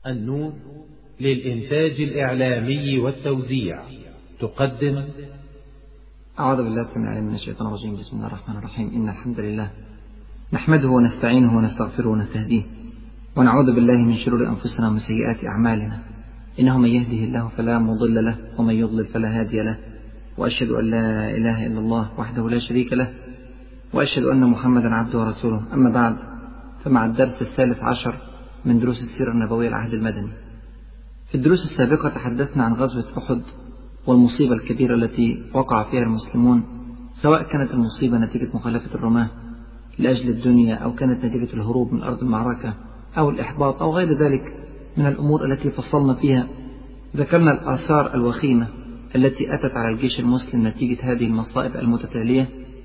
النور للإنتاج الإعلامي والتوزيع تقدم. أعوذ بالله السميع العليم من الشيطان الرجيم. بسم الله الرحمن الرحيم. إن الحمد لله نحمده ونستعينه ونستغفره ونستهديه، ونعوذ بالله من شرور أنفسنا ومن سيئات أعمالنا. إنه من يهده الله فلا مضل له، ومن يضلل فلا هادي له، وأشهد أن لا إله إلا الله وحده لا شريك له، وأشهد أن محمدا عبده ورسوله. أما بعد، فمع الدرس 13 من دروس السيرة النبوية العهد المدني. في الدروس السابقة تحدثنا عن غزوة أحد والمصيبة الكبيرة التي وقع فيها المسلمون، سواء كانت المصيبة نتيجة مخالفة الرماة لأجل الدنيا، أو كانت نتيجة الهروب من أرض المعركة، أو الإحباط، أو غير ذلك من الأمور التي فصلنا فيها. ذكرنا الآثار الوخيمة التي أتت على الجيش المسلم نتيجة هذه المصائب المتتالية،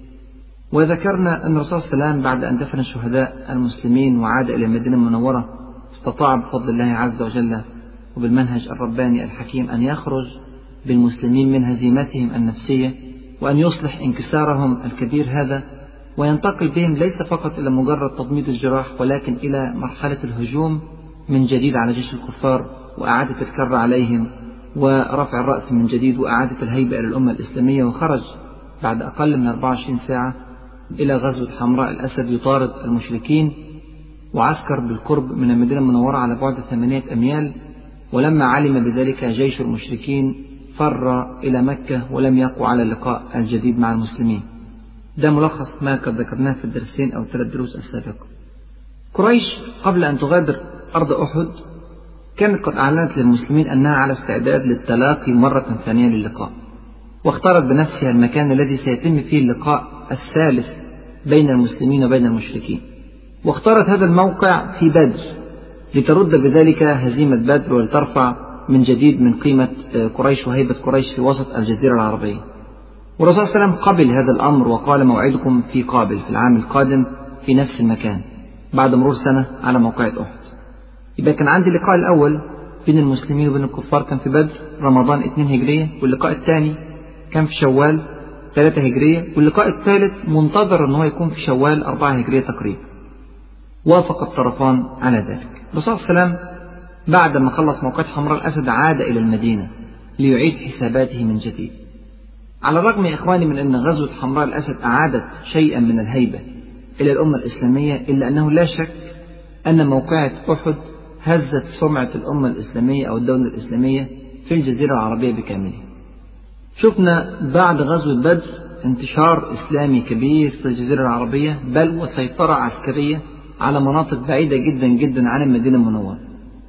وذكرنا أن الرسول صلى الله عليه وسلم بعد أن دفن شهداء المسلمين وعاد إلى المدينة المنورة استطاع بفضل الله عز وجل وبالمنهج الرباني الحكيم أن يخرج بالمسلمين من هزيمتهم النفسية، وأن يصلح انكسارهم الكبير هذا، وينتقل بهم ليس فقط إلى مجرد تضميد الجراح، ولكن إلى مرحلة الهجوم من جديد على جيش الكفار، وإعادة الكر عليهم، ورفع الرأس من جديد، وإعادة الهيبة إلى الأمة الإسلامية. وخرج بعد أقل من 24 ساعة إلى غزوة حمراء الأسد يطارد المشركين، وعسكر بالقرب من المدينة المنورة على بعد 8 أميال. ولما علم بذلك جيش المشركين فر إلى مكة، ولم يقوا على اللقاء الجديد مع المسلمين. ده ملخص ما قد ذكرناه في الدرسين أو 3 دروس السابقة. قريش قبل أن تغادر أرض أحد كانت قد أعلنت للمسلمين أنها على استعداد للتلاقي مرة ثانية للقاء، واختارت بنفسها المكان الذي سيتم فيه اللقاء الثالث بين المسلمين وبين المشركين، واختارت هذا الموقع في بدر لترد بذلك هزيمة بدر، ولترفع من جديد من قيمة قريش وهيبة قريش في وسط الجزيرة العربية. والرسول صلى الله عليه وسلم قبل هذا الأمر وقال: موعدكم في قابل، في العام القادم في نفس المكان، بعد مرور سنة على موقعة أحد. يبقى كان عندي اللقاء الأول بين المسلمين وبين الكفار كان في بدر رمضان 2 هجرية، واللقاء الثاني كان في شوال 3 هجرية، واللقاء الثالث منتظر أنه يكون في شوال 4 هجرية تقريبا. وافق الطرفان على ذلك. الرسول صلى الله عليه وسلم بعد ما خلص موقعة حمراء الأسد عاد إلى المدينة ليعيد حساباته من جديد. على الرغم يا إخواني من أن غزوة حمراء الأسد أعادت شيئا من الهيبة إلى الأمة الإسلامية، إلا أنه لا شك أن موقعة أحد هزت سمعة الأمة الإسلامية أو الدولة الإسلامية في الجزيرة العربية بكاملها. شفنا بعد غزوة بدر انتشار إسلامي كبير في الجزيرة العربية، بل وسيطرة عسكرية على مناطق بعيدة جدا جدا عن المدينة المنورة،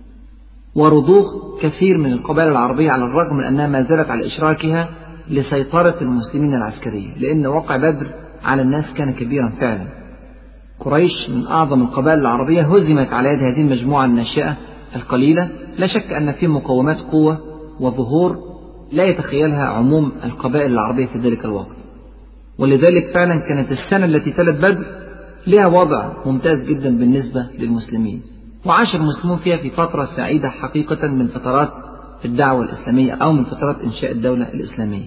ورضوخ كثير من القبائل العربية على الرغم من أنها ما زالت على إشراكها لسيطرة المسلمين العسكرية، لأن وقع بدر على الناس كان كبيرا فعلا. قريش من أعظم القبائل العربية هزمت على يد هذه المجموعة الناشئة القليلة. لا شك أن في مقومات قوة وظهور لا يتخيلها عموم القبائل العربية في ذلك الوقت، ولذلك فعلا كانت السنة التي تلت بدر لها وضع ممتاز جدا بالنسبة للمسلمين، وعاش المسلمون فيها في فترة سعيدة حقيقة من فترات الدعوة الإسلامية أو من فترات إنشاء الدولة الإسلامية.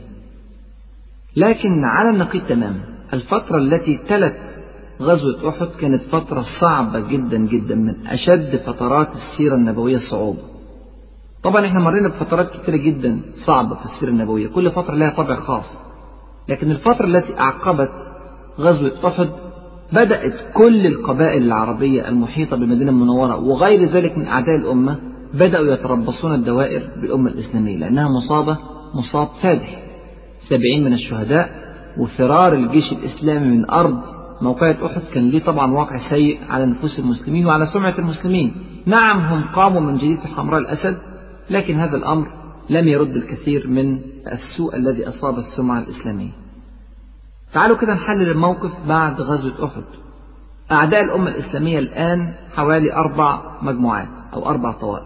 لكن على النقيض تماما، الفترة التي تلت غزوة أحد كانت فترة صعبة جدا جدا، من أشد فترات السيرة النبوية صعوبة. طبعا احنا مرينا بفترات كثيرة جدا صعبة في السيرة النبوية، كل فترة لها طابع خاص، لكن الفترة التي أعقبت غزوة أحد بدأت كل القبائل العربية المحيطة بالمدينة المنورة وغير ذلك من أعداء الأمة بدأوا يتربصون الدوائر بالأمة الإسلامية، لأنها مصاب فادح، 70 من الشهداء، وفرار الجيش الإسلامي من أرض موقعة أحد كان ليه طبعا واقع سيء على نفوس المسلمين وعلى سمعة المسلمين. نعم هم قاموا من جديد في حمراء الأسد، لكن هذا الأمر لم يرد الكثير من السوء الذي أصاب السمعة الإسلامية. تعالوا كده نحلل الموقف بعد غزوة أحد. أعداء الأمة الإسلامية الآن حوالي 4 مجموعات أو 4 طوائف.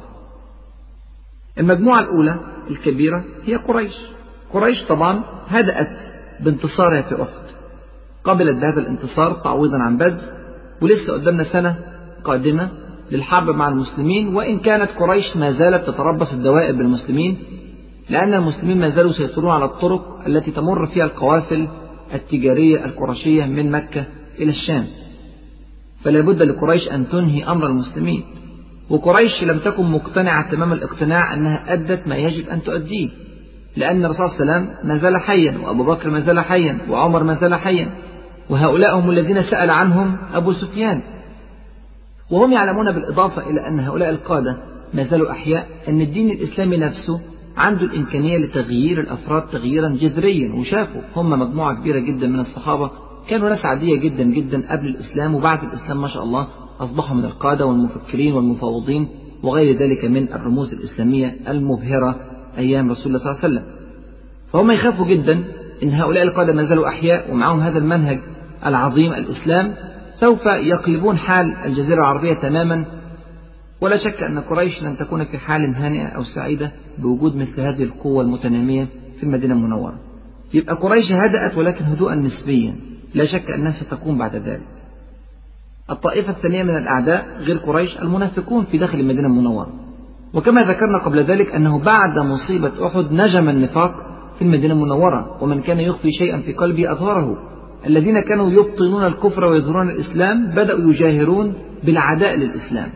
المجموعة الأولى الكبيرة هي قريش. قريش طبعا هدأت بانتصارها في أحد، قبلت بهذا الانتصار تعويضا عن بدر، ولسه قدامنا سنة قادمة للحرب مع المسلمين، وإن كانت قريش ما زالت تتربص الدوائر بالمسلمين، لأن المسلمين ما زالوا يسيطرون على الطرق التي تمر فيها القوافل التجارية القرشية من مكة إلى الشام، فلا بد لقريش أن تنهي أمر المسلمين. وقريش لم تكن مقتنعة تمام الاقتناع أنها أدت ما يجب أن تؤديه، لأن الرسول صلى الله عليه وسلم ما زال حيا، وأبو بكر ما زال حيا، وعمر ما زال حيا، وهؤلاء هم الذين سأل عنهم أبو سفيان. وهم يعلمون بالإضافة إلى أن هؤلاء القادة ما زالوا أحياء أن الدين الإسلامي نفسه عنده الإمكانية لتغيير الأفراد تغييرا جذريا. وشافوا هم مجموعة كبيرة جدا من الصحابة كانوا ناس عادية جدا جدا قبل الإسلام، وبعد الإسلام ما شاء الله أصبحوا من القادة والمفكرين والمفاوضين وغير ذلك من الرموز الإسلامية المبهرة أيام رسول الله صلى الله عليه وسلم. فهم يخافوا جدا أن هؤلاء القادة ما زالوا أحياء ومعهم هذا المنهج العظيم الإسلام سوف يقلبون حال الجزيرة العربية تماما. ولا شك أن قريش لن تكون في حال هانئة أو سعيدة بوجود مثل هذه القوة المتنامية في المدينة المنورة. يبقى قريش هدأت ولكن هدوءا نسبيا، لا شك أنها ستكون بعد ذلك. الطائفة الثانية من الأعداء غير قريش المنافقون في داخل المدينة المنورة، وكما ذكرنا قبل ذلك أنه بعد مصيبة أحد نجم النفاق في المدينة المنورة، ومن كان يخفي شيئا في قلبه أظهره. الذين كانوا يبطنون الكفر ويظهرون الإسلام بدأوا يجاهرون بالعداء للإسلام،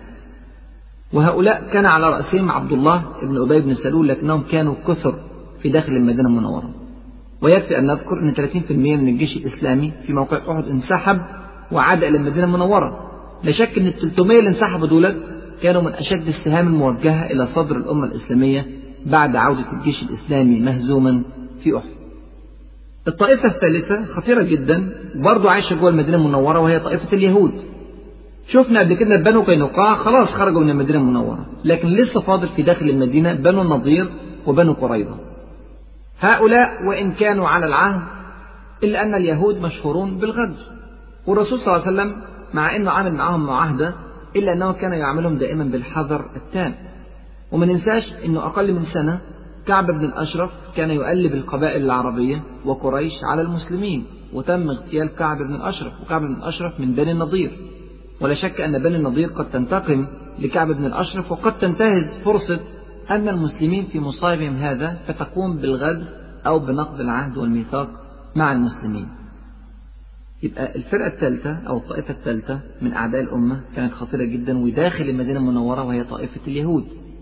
وهؤلاء كان على رأسهم عبد الله بن أبي بن سلول، لكنهم كانوا كثر في داخل المدينة المنورة. ويكفي أن نذكر أن 30% من الجيش الإسلامي في موقع أحد انسحب وعاد إلى المدينة المنورة. لا شك أن 300 اللي انسحبوا دولت كانوا من أشد السهام الموجهة إلى صدر الأمة الإسلامية بعد عودة الجيش الإسلامي مهزوما في أحد. الطائفة الثالثة خطيرة جدا برضو عايشة جوه المدينة المنورة، وهي طائفة اليهود. شفنا قبل كده بنو قينقاع خلاص خرجوا من المدينة المنورة، لكن لسه فاضل في داخل المدينة بنو النضير وبنو قريظة. هؤلاء وإن كانوا على العهد إلا أن اليهود مشهورون بالغدر، والرسول صلى الله عليه وسلم مع أنه عامل معهم معاهدة إلا أنه كان يعاملهم دائما بالحذر التام. وما ننساش أنه أقل من سنة كعب بن الأشرف كان يؤلب القبائل العربية وقريش على المسلمين، وتم اغتيال كعب بن الأشرف، وكعب بن الأشرف من بني النضير. ولا شك أن بني النضير قد تنتقم لكعب بن الأشرف، وقد تنتهز فرصة أن المسلمين في مصائبهم هذا فتقوم بالغدر أو بنقض العهد والميثاق مع المسلمين. يبقى الفرقة الثالثة أو الطائفة الثالثة من أعداء الأمة كانت خطيرة جدا وداخل المدينة المنورة، وهي طائفة اليهود.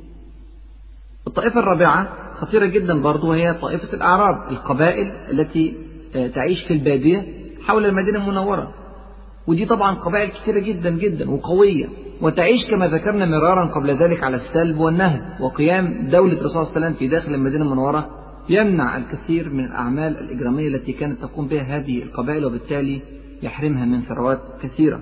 الطائفة الرابعة خطيرة جدا برضو، وهي طائفة الأعراب، القبائل التي تعيش في البادية حول المدينة المنورة. ودي طبعا قبائل كثيرة جدا جدا وقوية، وتعيش كما ذكرنا مرارا قبل ذلك على السلب والنهب. وقيام دولة الرسول صلى الله عليه وسلم في داخل المدينة المنورة يمنع الكثير من الأعمال الإجرامية التي كانت تقوم بها هذه القبائل، وبالتالي يحرمها من ثروات كثيرة.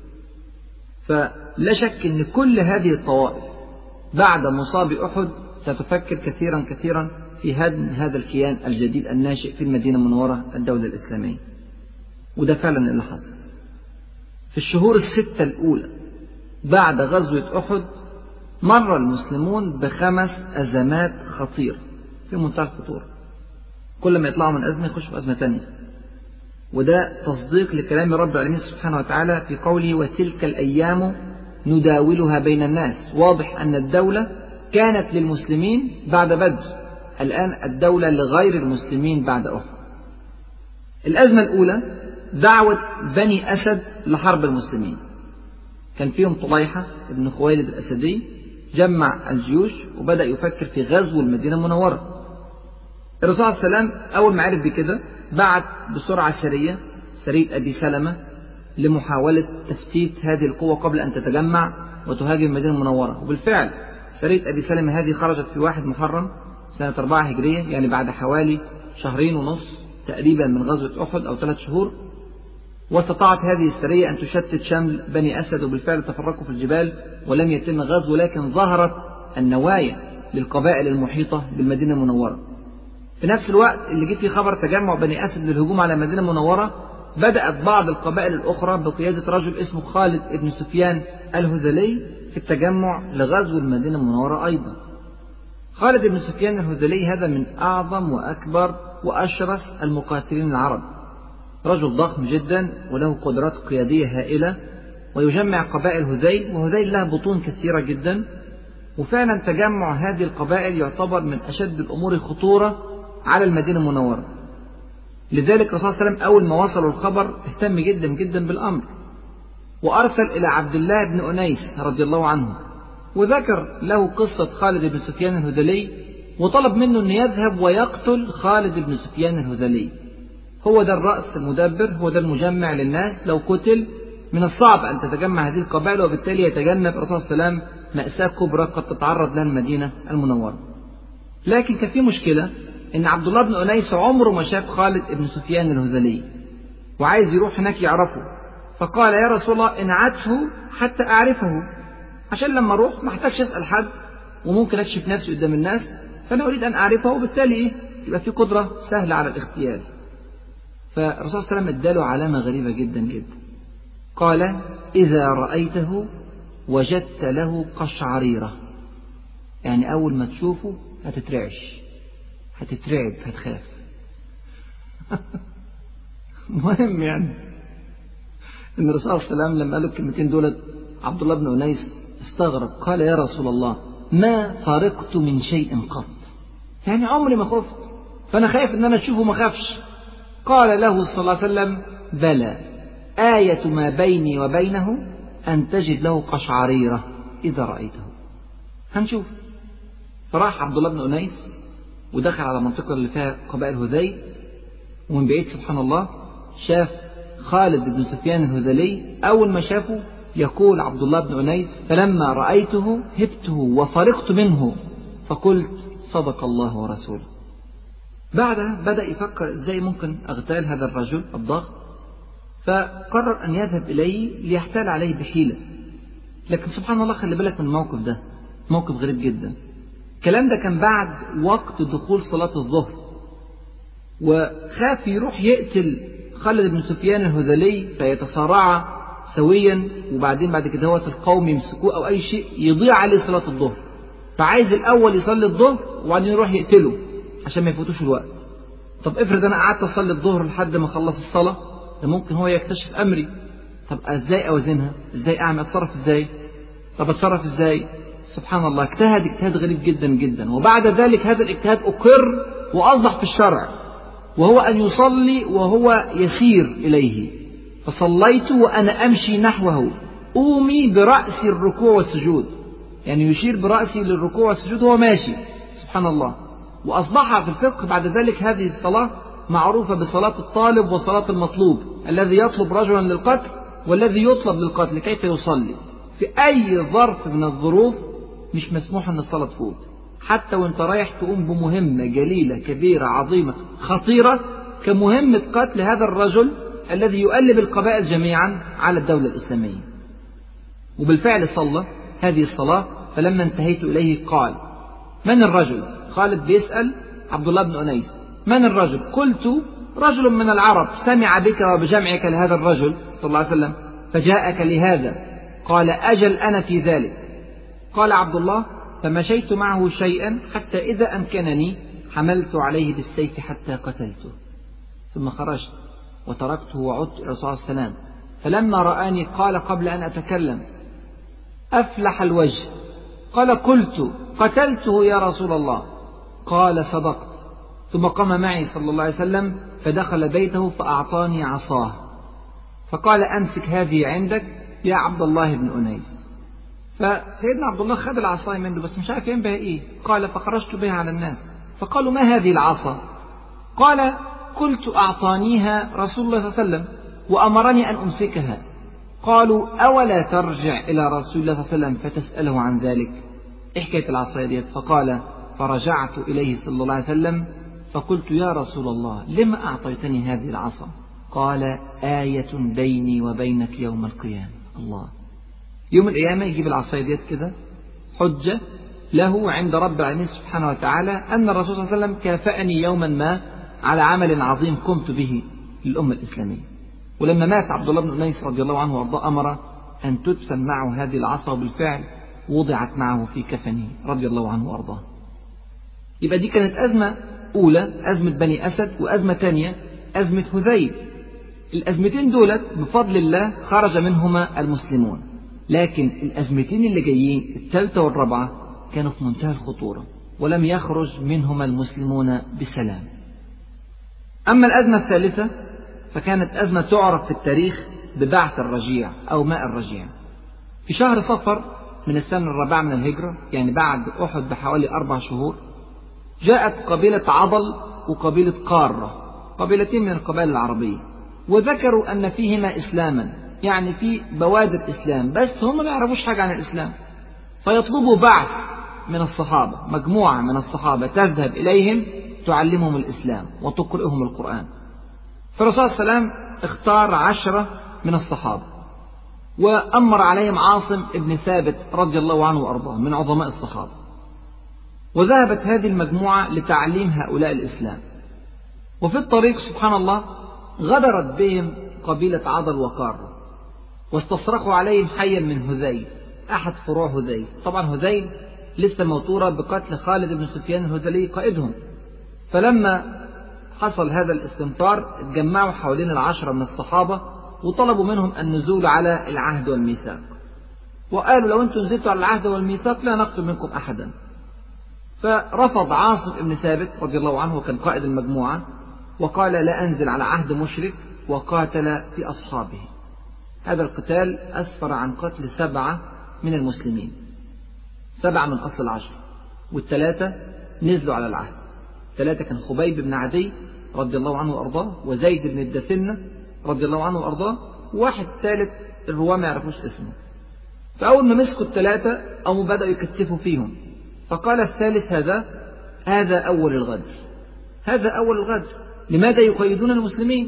فلا شك أن كل هذه الطوائف بعد مصاب أحد ستفكر كثيرا كثيرا في هدم هذا الكيان الجديد الناشئ في المدينة المنورة الدولة الإسلامية. وده فعلا اللي حصل في الشهور الستة الأولى بعد غزوة أحد. مر المسلمون ب5 أزمات خطيرة في منتهى الخطورة، كل ما يطلعوا من أزمة يخشوا في أزمة تانية. وده تصديق لكلام رب العالمين سبحانه وتعالى في قوله وتلك الأيام نداولها بين الناس. واضح أن الدولة كانت للمسلمين بعد بدر، الآن الدولة لغير المسلمين بعد أحد. الأزمة الأولى دعوة بني أسد لحرب المسلمين. كان فيهم طليحة بن خويلد الأسدي جمع الجيوش وبدأ يفكر في غزو المدينة المنورة. الرسول صلى الله عليه وسلم أول ما عرف بكده بعت بسرعة سرية أبي سلمة لمحاولة تفتيت هذه القوة قبل أن تتجمع وتهاجم المدينة المنورة. وبالفعل سرية أبي سلمة هذه خرجت في 1 محرم سنة 4 هجرية، يعني بعد حوالي 2.5 شهر تقريبا من غزوة أحد أو 3 شهور. واستطاعت هذه السرية أن تشتت شمل بني أسد، وبالفعل تفرقوا في الجبال ولم يتم غزو، لكن ظهرت النوايا للقبائل المحيطة بالمدينة المنورة. في نفس الوقت اللي جه فيه خبر تجمع بني أسد للهجوم على المدينة المنورة، بدأت بعض القبائل الأخرى بقيادة رجل اسمه خالد بن سفيان الهذلي في التجمع لغزو المدينة المنورة أيضا. خالد بن سفيان الهذلي هذا من أعظم وأكبر وأشرس المقاتلين العرب، رجل ضخم جدا وله قدرات قيادية هائلة، ويجمع قبائل هذيل، وهذيل لها بطون كثيرة جدا. وفعلا تجمع هذه القبائل يعتبر من أشد الأمور خطورة على المدينة المنورة. لذلك الرسول صلى الله عليه وسلم أول ما وصلوا الخبر اهتم جدا جدا بالأمر، وأرسل إلى عبد الله بن أنيس رضي الله عنه وذكر له قصة خالد بن سفيان الهذلي، وطلب منه أن يذهب ويقتل خالد بن سفيان الهذلي. هو ده الرأس المدبر، هو ده المجمع للناس. لو قتل من الصعب أن تتجمع هذه القبائل، وبالتالي يتجنب الرسول صلى الله عليه وسلم مأساة كبرى قد تتعرض لها المدينة المنورة. لكن كان في مشكلة، إن عبد الله بن أنيس عمره ما شاف خالد بن سفيان الهذلي، وعايز يروح هناك يعرفه. فقال يا رسول الله انعته حتى أعرفه، عشان لما أروح ما احتاجش أسأل حد وممكن أكشف نفسي قدام الناس، فأنا أريد أن أعرفه، وبالتالي يبقى في قدرة سهلة على الاغتيال. فالرسول صلى الله عليه وسلم اداله علامة غريبة جدا جدا. قال إذا رأيته وجدت له قشعريرة، يعني أول ما تشوفه هتترعش، هتترعب، هتخاف. مهم يعني إن الرسول صلى الله عليه وسلم لما قالوا الكلمتين دولت عبد الله بن أنيس استغرب. قال يا رسول الله ما فرقت من شيء قط، يعني عمري ما خفت، فأنا خايف إن أنا أشوفه ما خافش. قال له صلى الله عليه وسلم بلى، آية ما بيني وبينه أن تجد له قشعريرة إذا رأيته. هنشوف. فراح عبد الله بن أنيس ودخل على منطقة اللي فيها قبائل هذيل، ومن بعيد سبحان الله شاف خالد بن سفيان الهذلي. أول ما شافه يقول عبد الله بن أنيس فلما رأيته هبته وفرقت منه فقلت صدق الله ورسوله. بعدها بدأ يفكر إزاي ممكن أغتال هذا الرجل الضخم، فقرر أن يذهب إليه ليحتال عليه بحيلة. لكن سبحان الله خلي بالك من الموقف ده، موقف غريب جدا. الكلام ده كان بعد وقت دخول صلاة الظهر، وخاف يروح يقتل خالد بن سفيان الهذلي فيتصارع سويا، وبعدين بعد كده هو القوم يمسكوه أو أي شيء يضيع عليه صلاة الظهر. فعايز الأول يصلي الظهر وبعدين يروح يقتله عشان ما يفوتوش الوقت. طب افرض أنا قعدت أصلي الظهر لحد ما أخلص الصلاة، ده ممكن هو يكتشف أمري. طب ازاي اوزنها؟ ازاي اعمل؟ اتصرف ازاي؟ طب اتصرف ازاي؟ سبحان الله اجتهاد غريب جدا جدا. وبعد ذلك هذا الاجتهاد اقر واصبح في الشرع، وهو ان يصلي وهو يسير اليه. فصليت وانا امشي نحوه اومي براسي الركوع والسجود، يعني يشير براسي للركوع والسجود وهو ماشي. سبحان الله. واصبح في الفقه بعد ذلك هذه الصلاه معروفة بصلاة الطالب وصلاة المطلوب، الذي يطلب رجلا للقتل والذي يطلب للقتل. كيف يصلي؟ في أي ظرف من الظروف مش مسموح أن الصلاة تفوت، حتى وانت رايح تقوم بمهمة جليلة كبيرة عظيمة خطيرة كمهمة قتل هذا الرجل الذي يؤلب القبائل جميعا على الدولة الإسلامية. وبالفعل صلى هذه الصلاة. فلما انتهيت إليه قال من الرجل؟ خالد بيسأل عبد الله بن أنيس من الرجل؟ قلت رجل من العرب سمع بك وبجمعك لهذا الرجل صلى الله عليه وسلم فجاءك لهذا. قال أجل أنا في ذلك. قال عبد الله فمشيت معه شيئا حتى إذا أمكنني حملت عليه بالسيف حتى قتلته، ثم خرجت وتركته وعدت إلى الرسول صلى الله عليه وسلم. فلما رآني قال قبل أن أتكلم أفلح الوجه. قال قلت قتلته يا رسول الله. قال صدقت. ثم قام معي صلى الله عليه وسلم فدخل بيته فأعطاني عصاه فقال أمسك هذه عندك يا عبد الله بن أنيس. فسيدنا عبد الله خد العصاية منه بس مش عارف ينبه إيه. قال فخرجت بها على الناس فقالوا ما هذه العصا؟ قال قلت أعطانيها رسول الله صلى الله عليه وسلم وأمرني أن أمسكها. قالوا أولا ترجع إلى رسول الله صلى الله عليه وسلم فتسأله عن ذلك؟ إيه حكاية العصاية ديت؟ فقال فرجعت إليه صلى الله عليه وسلم فقلت يا رسول الله لما أعطيتني هذه العصا؟ قال آية بيني وبينك يوم القيامة. الله، يوم القيامة يجيب العصاية ديت كده حجة له عند رب العالمين سبحانه وتعالى أن الرسول صلى الله عليه وسلم كافأني يوما ما على عمل عظيم قمت به للأمة الإسلامية. ولما مات عبد الله بن أنيس رضي الله عنه وارضاه أمر أن تدفن معه هذه العصا، وبالفعل وضعت معه في كفنه رضي الله عنه وارضاه. يبقى دي كانت أزمة أولى، أزمة بني أسد، وأزمة ثانية أزمة هذيل. الأزمتين دولت بفضل الله خرج منهما المسلمون، لكن الأزمتين اللي جايين الثالثة والرابعة كانوا في منتهى الخطورة ولم يخرج منهما المسلمون بسلام. أما الأزمة الثالثة فكانت أزمة تعرف في التاريخ ببعث الرجيع أو ماء الرجيع. في شهر صفر من السنة الرابعة من الهجرة، يعني بعد أحد بحوالي 4 شهور، جاءت قبيلة عضل وقبيلة قارة، قبيلتين من القبائل العربية، وذكروا أن فيهما إسلاما، يعني في بوادر إسلام، بس هم ما يعرفوش حاجة عن الإسلام، فيطلبوا بعث من الصحابة، مجموعة من الصحابة تذهب إليهم تعلمهم الإسلام وتقرئهم القرآن. فالرسول صلى الله عليه وسلم اختار 10 من الصحابة وأمر عليهم عاصم ابن ثابت رضي الله عنه وأرضاه من عظماء الصحابة، وذهبت هذه المجموعة لتعليم هؤلاء الإسلام. وفي الطريق سبحان الله غدرت بهم قبيلة عضل وقارة، واستصرخوا عليهم حيا من هذيل، أحد فروع هذيل. طبعا هذيل لسه موتورة بقتل خالد بن سفيان الهذلي قائدهم. فلما حصل هذا الاستنفار اتجمعوا حوالين 10 من الصحابة وطلبوا منهم النزول على العهد والميثاق، وقالوا لو انتم نزلتوا على العهد والميثاق لا نقتل منكم أحدا. فرفض عاصم بن ثابت رضي الله عنه وكان قائد المجموعة، وقال لا أنزل على عهد مشرك، وقاتل في أصحابه. هذا القتال أسفر عن قتل 7 من المسلمين، 7 من أصل 10، وال3 نزلوا على العهد. 3 كان خبيب بن عدي رضي الله عنه وأرضاه، وزيد بن الدثنة رضي الله عنه وأرضاه، وواحد ثالث الرواة ما يعرفوش اسمه. فأول ما مسكوا ال3 أو بدأوا يكتفوا فيهم، فقال الثالث هذا أول الغدر، هذا أول الغدر، لماذا يقيدون المسلمين؟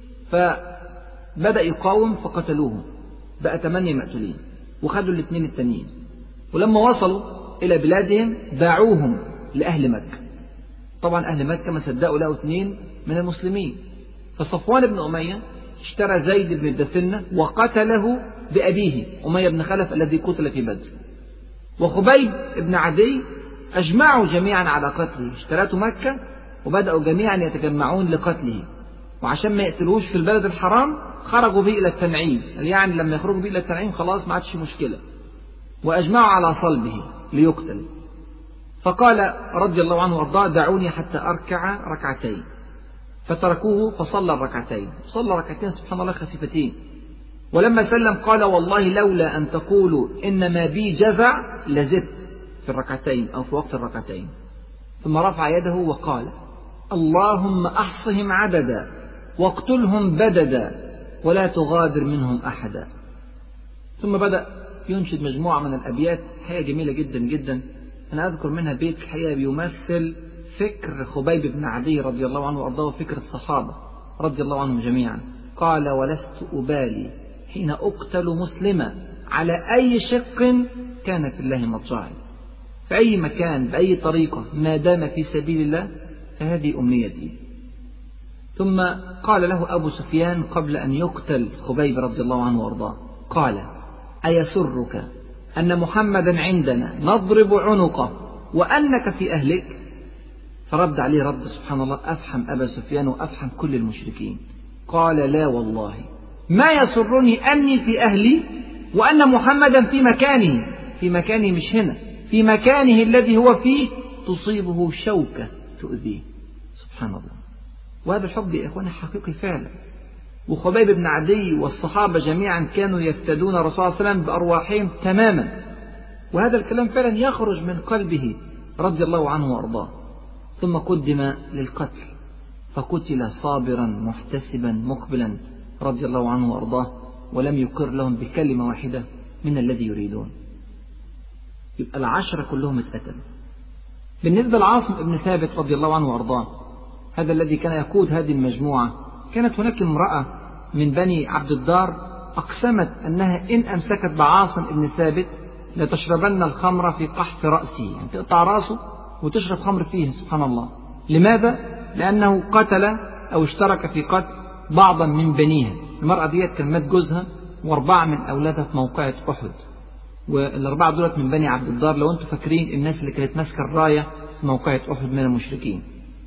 فبدأ يقاوم فقتلوه، بقى 8 مقتولين، وخدوا ال2 التانيين. ولما وصلوا إلى بلادهم باعوهم لأهل مكة. طبعا أهل مكة ما صدقوا لقوا 2 من المسلمين، فصفوان بن أمية اشترى زيد بن الدثنة وقتله بأبيه أمية بن خلف الذي قتل في بدر. وخبيب بن عدي أجمعوا جميعا على قتله، اشترته مكة وبدأوا جميعا يتجمعون لقتله، وعشان ما يقتلوش في البلد الحرام خرجوا به إلى التنعيم، يعني لما يخرجوا به إلى التنعيم خلاص ما عادش مشكلة، وأجمعوا على صلبه ليقتل. فقال رضي الله عنه وارضاه دعوني حتى أركع 2 فتركوه فصلى 2 صلى 2 سبحان الله خفيفتين. ولما سلم قال والله لولا أن تقولوا إنما بي جزع لزدت في 2 أو في وقت 2. ثم رفع يده وقال اللهم أحصهم عددا واقتلهم بددا ولا تغادر منهم أحدا. ثم بدأ ينشد مجموعة من الأبيات حقيقة جميلة جدا جدا. أنا أذكر منها بيت الحقيقة بيمثل فكر خبيب بن عدي رضي الله عنه وأرضاه وفكر الصحابة رضي الله عنهم جميعا. قال ولست أبالي حين أقتل مسلما على أي شق كان في الله مضجعي، في أي مكان بأي طريقة ما دام في سبيل الله فهذه أمنيتي. ثم قال له أبو سفيان قبل أن يقتل خبيب رضي الله عنه وأرضاه قال أيسرك أن محمدا عندنا نضرب عنقه وأنك في أهلك؟ فرد عليه رد سبحان الله أفحم أبا سفيان وأفحم كل المشركين. قال لا والله ما يسرني أني في أهلي وأن محمدا في مكانه، في مكانه مش هنا، في مكانه الذي هو فيه تصيبه شوكة تؤذيه. سبحان الله. وهذا الحب يا إخواني حقيقي فعلا. وخبيب بن عدي والصحابة جميعا كانوا يفتدون الرسول صلى الله عليه وسلم بأرواحهم تماما، وهذا الكلام فعلا يخرج من قلبه رضي الله عنه وأرضاه. ثم قدم للقتل فقتل صابرا محتسبا مقبلا رضي الله عنه وأرضاه، ولم يقر لهم بكلمة واحدة من الذي يريدون. يبقى 10 كلهم اتقتلوا. بالنسبة لعاصم بن ثابت رضي الله عنه وأرضاه، هذا الذي كان يقود هذه المجموعة، كانت هناك امرأة من بني عبد الدار أقسمت أنها إن أمسكت بعاصم بن ثابت لتشربن الخمر في قحف رأسه، يعني تقطع رأسه وتشرب خمر فيه. سبحان الله. لماذا؟ لأنه قتل أو اشترك في قتل بعضا من بنيها. المرأة ديت كان مات جوزها و4 من أولادها في موقعة أحد، وال4 دولت من بني عبد الدار، لو أنتم فاكرين الناس اللي كانت ماسكة الراية في موقعة أحد من المشركين.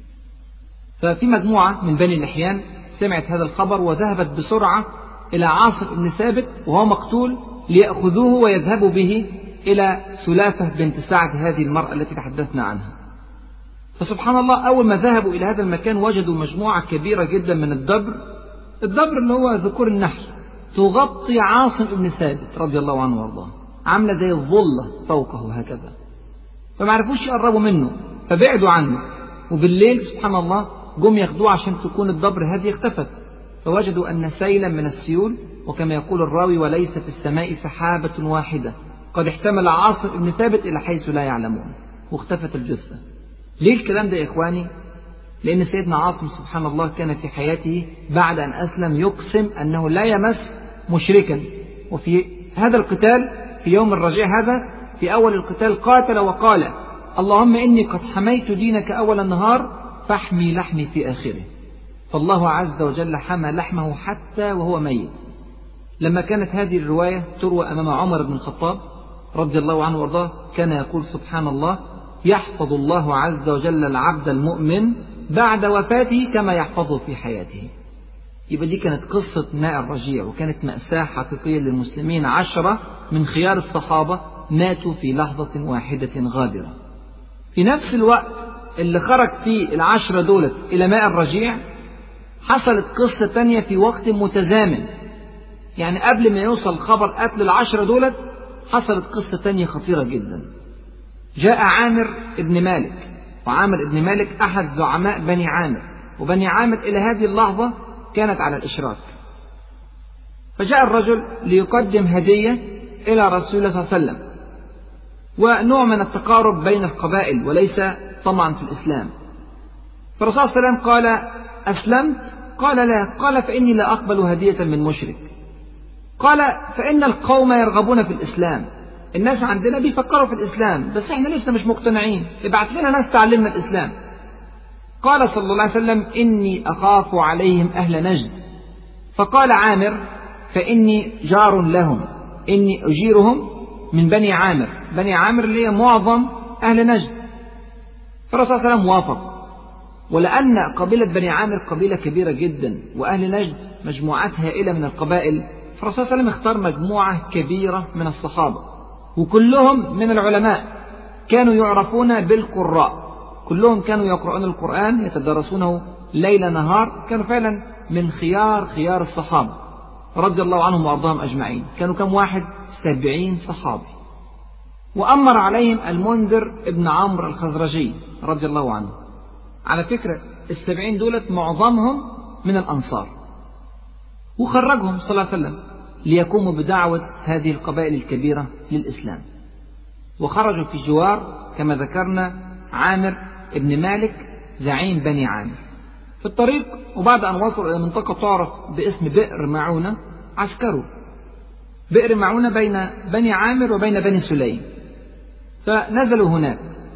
ففي مجموعة من بني اللحيان سمعت هذا الخبر وذهبت بسرعة إلى عاصم بن ثابت وهو مقتول ليأخذوه ويذهبوا به إلى سلافة بنت سعد هذه المرأة التي تحدثنا عنها. فسبحان الله أول ما ذهبوا إلى هذا المكان وجدوا مجموعة كبيرة جدا من الدبر اللي هو ذكور النحل تغطي عاصم بن ثابت رضي الله عنه وارضاه. عاملة زي الظلة فوقه هكذا، فما عرفوش يقربوا منه فبعدوا عنه. وبالليل سبحان الله جم ياخدوه عشان تكون الدبر هذه اختفت، فوجدوا أن سيلا من السيول، وكما يقول الراوي وليس في السماء سحابة واحدة قد احتمل عاصم بن ثابت إلى حيث لا يعلمون، واختفت الجثة. ليه الكلام ده يا إخواني؟ لأن سيدنا عاصم سبحان الله كان في حياته بعد أن أسلم يقسم أنه لا يمس مشركا، وفي هذا القتال في يوم الرجيع هذا في أول القتال قاتل وقال اللهم إني قد حميت دينك أول النهار فاحمي لحمي في آخره. فالله عز وجل حمى لحمه حتى وهو ميت. لما كانت هذه الرواية تروى أمام عمر بن الخطاب رضي الله عنه وارضاه كان يقول سبحان الله يحفظ الله عز وجل العبد المؤمن بعد وفاته كما يحفظه في حياته. يبقى دي كانت قصة ماء الرجيع، وكانت مأساة حقيقية للمسلمين. 10 من خيار الصحابة ماتوا في لحظة واحدة غادرة. في نفس الوقت اللي خرج فيه 10 دولت إلى ماء الرجيع حصلت قصة تانية في وقت متزامن، يعني قبل ما يوصل خبر قتل 10 دولت حصلت قصة تانية خطيرة جدا. جاء عامر ابن مالك، وعامر ابن مالك أحد زعماء بني عامر، وبني عامر إلى هذه اللحظة كانت على الإشراك. فجاء الرجل ليقدم هدية إلى رسول الله صلى الله عليه وسلم، ونوع من التقارب بين القبائل وليس طمعا في الإسلام. فالرسول صلى الله عليه وسلم قال أسلمت؟ قال لا. قال فإني لا أقبل هدية من مشرك. قال فإن القوم يرغبون في الإسلام، الناس عندنا بيفكروا في الإسلام بس إحنا لسه مش مقتنعين، ابعت لنا ناس تعلمنا الإسلام. قال صلى الله عليه وسلم إني أخاف عليهم أهل نجد. فقال عامر فإني جار لهم، إني أجيرهم من بني عامر. بني عامر اللي هي معظم أهل نجد. فالرسول صلى الله عليه وسلم وافق، ولأن قبيلة بني عامر قبيلة كبيرة جدا وأهل نجد مجموعات هائلة من القبائل، فالرسول صلى الله عليه وسلم اختار مجموعة كبيرة من الصحابة، وكلهم من العلماء كانوا يعرفون بالقراء، كلهم كانوا يقرؤون القرآن يتدرسونه ليل نهار، كانوا فعلا من خيار الصحابة رضي الله عنهم وأرضاهم أجمعين. كانوا كم واحد؟ 70 صحابي. وأمر عليهم المنذر ابن عمرو الخزرجي رضي الله عنه. على فكرة 70 دولت معظمهم من الأنصار، وخرجهم صلى الله عليه وسلم ليقوموا بدعوة هذه القبائل الكبيرة للإسلام. وخرجوا في جوار كما ذكرنا عامر ابن مالك زعيم بني عامر. في الطريق وبعد أن وصلوا إلى منطقة تعرف باسم بئر معونة عسكروا. بئر معونة بين بني عامر وبين بني سليم، فنزلوا هناك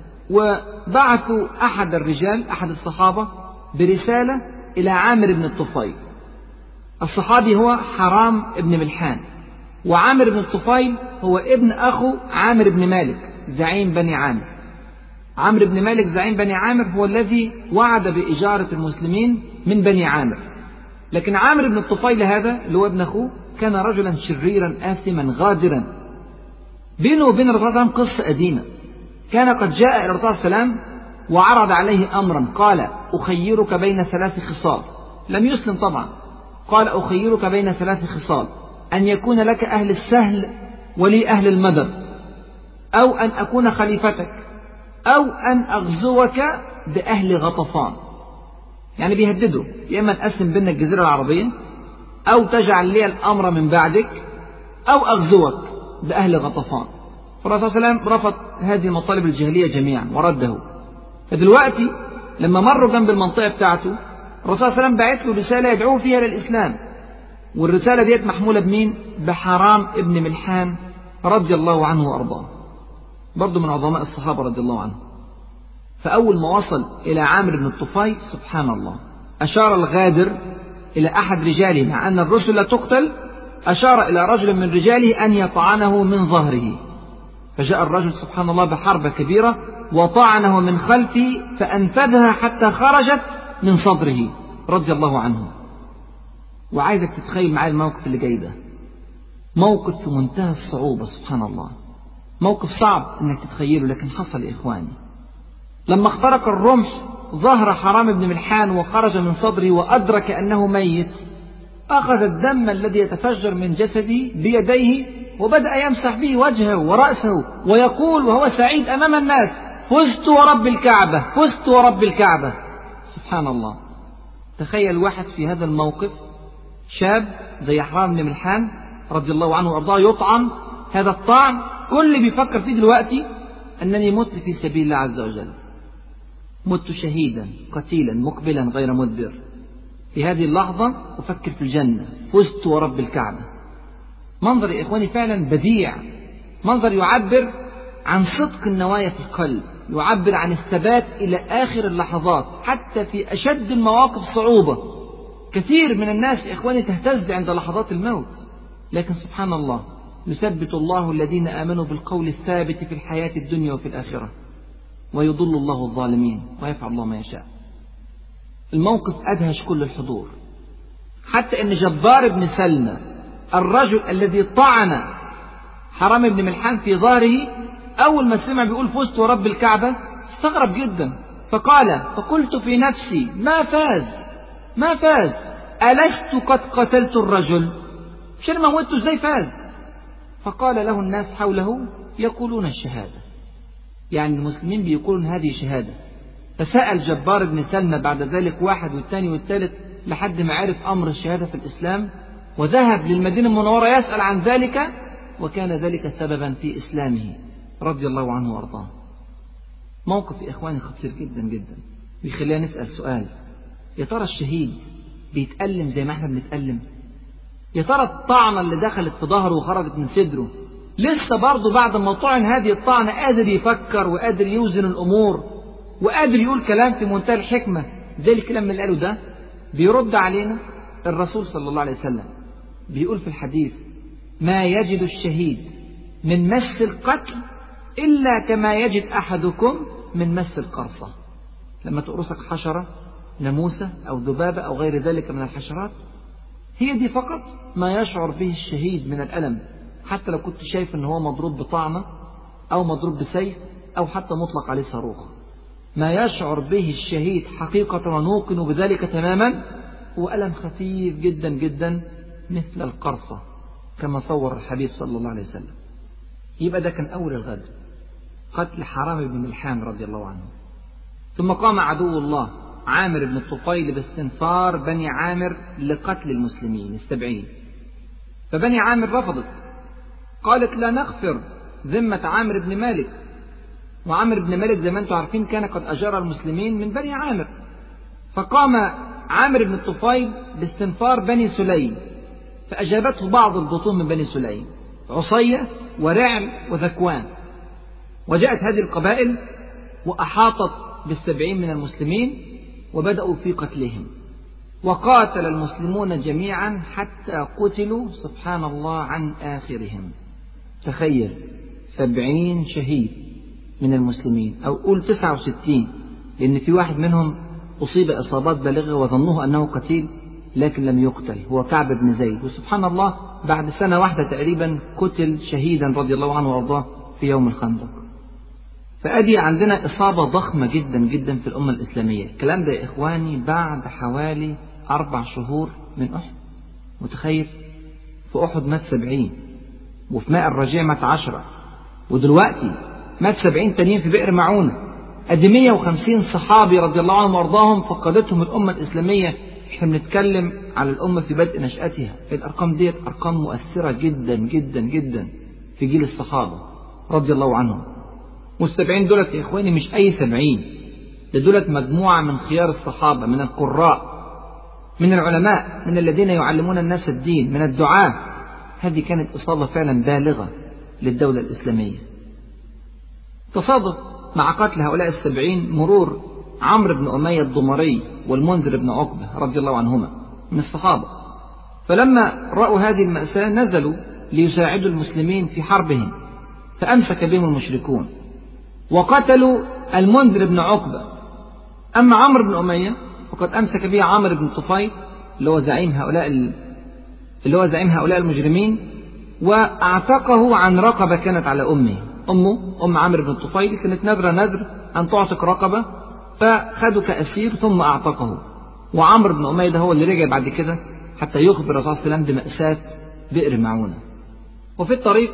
وبعثوا أحد الرجال أحد الصحابة برسالة إلى عامر بن الطفيل. الصحابي هو حرام ابن ملحان، وعامر بن الطفيل هو ابن أخو عامر بن مالك زعيم بني عامر. عامر بن مالك زعيم بني عامر هو الذي وعد بإجارة المسلمين من بني عامر، لكن عامر بن الطفيل هذا اللي هو ابن أخوه كان رجلا شريرا آثما غادرا. بينه وبين الرسول صلى الله عليه وسلم قصة قديمة. كان قد جاء إلى الرسول صلى الله عليه وسلم وعرض عليه أمرا، قال أخيرك بين 3 خصال. لم يسلم طبعا. قال أخيرك بين 3 خصال، أن يكون لك أهل السهل ولي أهل المدد، أو أن أكون خليفتك، أو أن أغزوك بأهل غطفان. يعني بيهددوا يا إما نقسم بين الجزيرة العربية، أو تجعل لي الأمر من بعدك، أو أغزوك بأهل غطفان. فالرسول صلى الله عليه وسلم رفض هذه المطالب الجاهلية جميعا ورده. فدلوقتي لما مروا جنب المنطقة بتاعته الرسول صلى الله عليه وسلم بعت له رسالة يدعوه فيها للإسلام، والرسالة ديت محمولة بمين؟ بحرام ابن ملحان رضي الله عنه وأرضاه، برضو من عظماء الصحابة رضي الله عنه. فأول ما وصل إلى عامر بن الطفيل سبحان الله أشار الغادر إلى أحد رجاله، مع أن الرسل لا تقتل، أشار إلى رجل من رجاله أن يطعنه من ظهره، فجاء الرجل سبحان الله بحربة كبيرة وطعنه من خلفه فأنفذها حتى خرجت من صدره رضي الله عنه. وعايزك تتخيل معايا الموقف اللي جاي ده، موقف في منتهى الصعوبة سبحان الله، موقف صعب انك تتخيله، لكن حصل يا إخواني. لما اخترق الرمح ظهر حرام بن ملحان وخرج من صدره وأدرك أنه ميت، أخذ الدم الذي يتفجر من جسده بيديه وبدأ يمسح به وجهه ورأسه ويقول وهو سعيد أمام الناس: فزت ورب الكعبة، فزت ورب الكعبة. سبحان الله. تخيل واحد في هذا الموقف، شاب زي حرام بن ملحان رضي الله عنه وأرضاه، يطعن هذا الطعن كل اللي بيفكر فيه دلوقتي أنني مت في سبيل الله عز وجل، مت شهيدا قتيلا مقبلا غير مدبر. في هذه اللحظة أفكر في الجنة، فزت ورب الكعبة. منظر يا إخواني فعلا بديع، منظر يعبر عن صدق النوايا في القلب، يعبر عن الثبات إلى آخر اللحظات حتى في أشد المواقف صعوبة. كثير من الناس يا إخواني تهتز عند لحظات الموت، لكن سبحان الله يثبت الله الذين آمنوا بالقول الثابت في الحياة الدنيا وفي الآخرة، ويضل الله الظالمين ويفعل الله ما يشاء. الموقف أدهش كل الحضور، حتى أن جبار بن سلمى الرجل الذي طعن حرام بن ملحان في ظهره أول ما سمع بيقول فزت ورب الكعبة استغرب جدا، فقلت في نفسي: ما فاز ألست قد قتلت الرجل؟ مش أنا موته إزاي فاز؟ فقال له الناس حوله: يقولون الشهادة، يعني المسلمين بيقولون هذه شهادة. فسأل جبار بن سلمى بعد ذلك واحد والثاني والثالث لحد ما عرف أمر الشهادة في الإسلام، وذهب للمدينة المنورة يسأل عن ذلك، وكان ذلك سببا في إسلامه رضي الله عنه وأرضاه. موقف يا إخواني خطير جدا جدا، بيخلينا نسأل سؤال: يا ترى الشهيد بيتألم زي ما احنا بنتألم؟ يا ترى الطعنة اللي دخلت في ظهره وخرجت من صدره لسه برضه بعد ما طعن هذه الطعنة قادر يفكر وقادر يوزن الأمور وقادر يقول كلام في منتهى الحكمة زي الكلام اللي قاله ده؟ بيرد علينا الرسول صلى الله عليه وسلم بيقول في الحديث: ما يجد الشهيد من مس القتل إلا كما يجد أحدكم من مس القرصة. لما تقرصك حشرة، ناموسة أو ذبابة أو غير ذلك من الحشرات، هي دي فقط ما يشعر به الشهيد من الألم، حتى لو كنت شايف أنه هو مضروب بطعنة أو مضروب بسيف أو حتى مطلق عليه صاروخ. ما يشعر به الشهيد حقيقة ونوقن بذلك تماما هو ألم خفيف جدا جدا مثل القرصة كما صور الحبيب صلى الله عليه وسلم. يبقى ده كان أول الغد، قتل حرام بن ملحان رضي الله عنه. ثم قام عدو الله عامر بن الطفيل باستنفار بني عامر لقتل المسلمين السبعين، فبني عامر رفضت، قالت: لا نغفر ذمة عامر بن مالك. وعامر بن مالك زي ما انتم عارفين كان قد أجار المسلمين من بني عامر. فقام عامر بن الطفيل باستنفار بني سليم، فأجابته بعض البطون من بني سليم، عصية ورعل وذكوان. وجاءت هذه القبائل وأحاطت بالسبعين من المسلمين وبدأوا في قتلهم، وقاتل المسلمون جميعا حتى قتلوا سبحان الله عن آخرهم. تخيل 70 شهيد من المسلمين، أو قول 69، لأن في واحد منهم أصيب إصابات بالغة وظنوه أنه قتيل لكن لم يقتل، هو كعب بن زيد. وسبحان الله بعد سنة واحدة تقريبا قتل شهيدا رضي الله عنه وارضاه في يوم الخندق. فأدي عندنا إصابة ضخمة جدا جدا في الأمة الإسلامية. الكلام ده يا إخواني بعد حوالي 4 شهور من أحد. متخيل؟ في أحد مات 70، وفي ماء الرجيع مات 10، ودلوقتي مات 70 تانيين في بئر معونة. أدي 150 صحابي رضي الله عنهم وارضاهم فقدتهم الأمة الإسلامية. احنا بنتكلم على الأمة في بدء نشأتها. الأرقام ديت أرقام مؤثرة جدا جدا جدا في جيل الصحابة رضي الله عنهم. والسبعين دولت يا إخواني مش أي 70، دولت مجموعة من خيار الصحابة، من القراء، من العلماء، من الذين يعلمون الناس الدين، من الدعاة. هذه كانت إصابة فعلا بالغة للدولة الإسلامية. تصادف مع قتل هؤلاء 70 مرور عمرو بن أمية الضمري والمنذر بن عقبة رضي الله عنهما من الصحابة. فلما رأوا هذه المأساة نزلوا ليساعدوا المسلمين في حربهم، فأمسك بهم المشركون وقتلوا المنذر بن عقبة. أما عمرو بن أمية فقد أمسك به عمرو بن طفيل اللي هو زعيم هؤلاء المجرمين، وأعتقه عن رقبة كانت على أمه. أم عمرو بن طفيل كانت نذر أن تعتق رقبة، فخدوا كأسير ثم أعتقه. وعمرو بن أمية ده هو اللي رجع بعد كده حتى يخبر الرسول صلى الله عليه وسلم بمأساة بئر معونة. وفي الطريق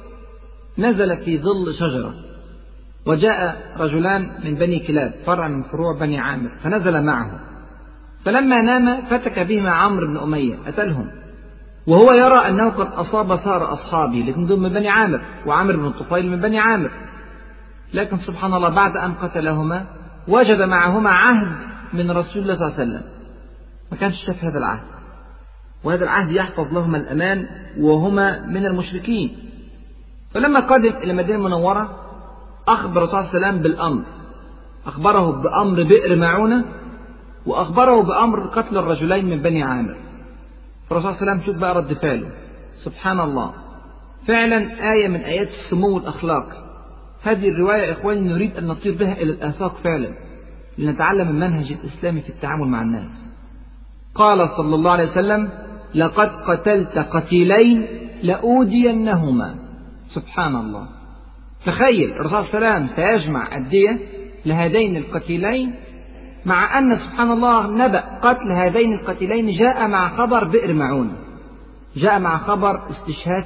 نزل في ظل شجرة، وجاء رجلان من بني كلاب فرع من فروع بني عامر فنزل معه، فلما نام فتك بهما عمرو بن أمية قتلهم، وهو يرى أنه قد أصاب ثار أصحابه الاثنين من بني عامر، وعامر بن الطفيل من بني عامر. لكن سبحان الله بعد أن قتلهما وجد معهما عهد من رسول الله صلى الله عليه وسلم، ما كانش شاف هذا العهد، وهذا العهد يحفظ لهما الأمان وهما من المشركين. فلما قدم إلى المدينة المنورة أخبر الرسول صلى الله عليه وسلم بالأمر، أخبره بأمر بئر معونة، وأخبره بأمر قتل الرجلين من بني عامر. فالرسول صلى الله عليه وسلم شوف بقى رد فعله، سبحان الله، فعلا آية من آيات السمو الأخلاقي. هذه الرواية يا إخواني نريد أن نطير بها إلى الآفاق فعلا، لنتعلم المنهج الإسلامي في التعامل مع الناس. قال صلى الله عليه وسلم: لقد قتلت قتيلين لأودينهما. سبحان الله، تخيل الرسول صلى الله عليه وسلم سيجمع الدية لهذين القتيلين، مع أن سبحان الله نبأ قتل هذين القتيلين جاء مع خبر بئر معونة، جاء مع خبر استشهاد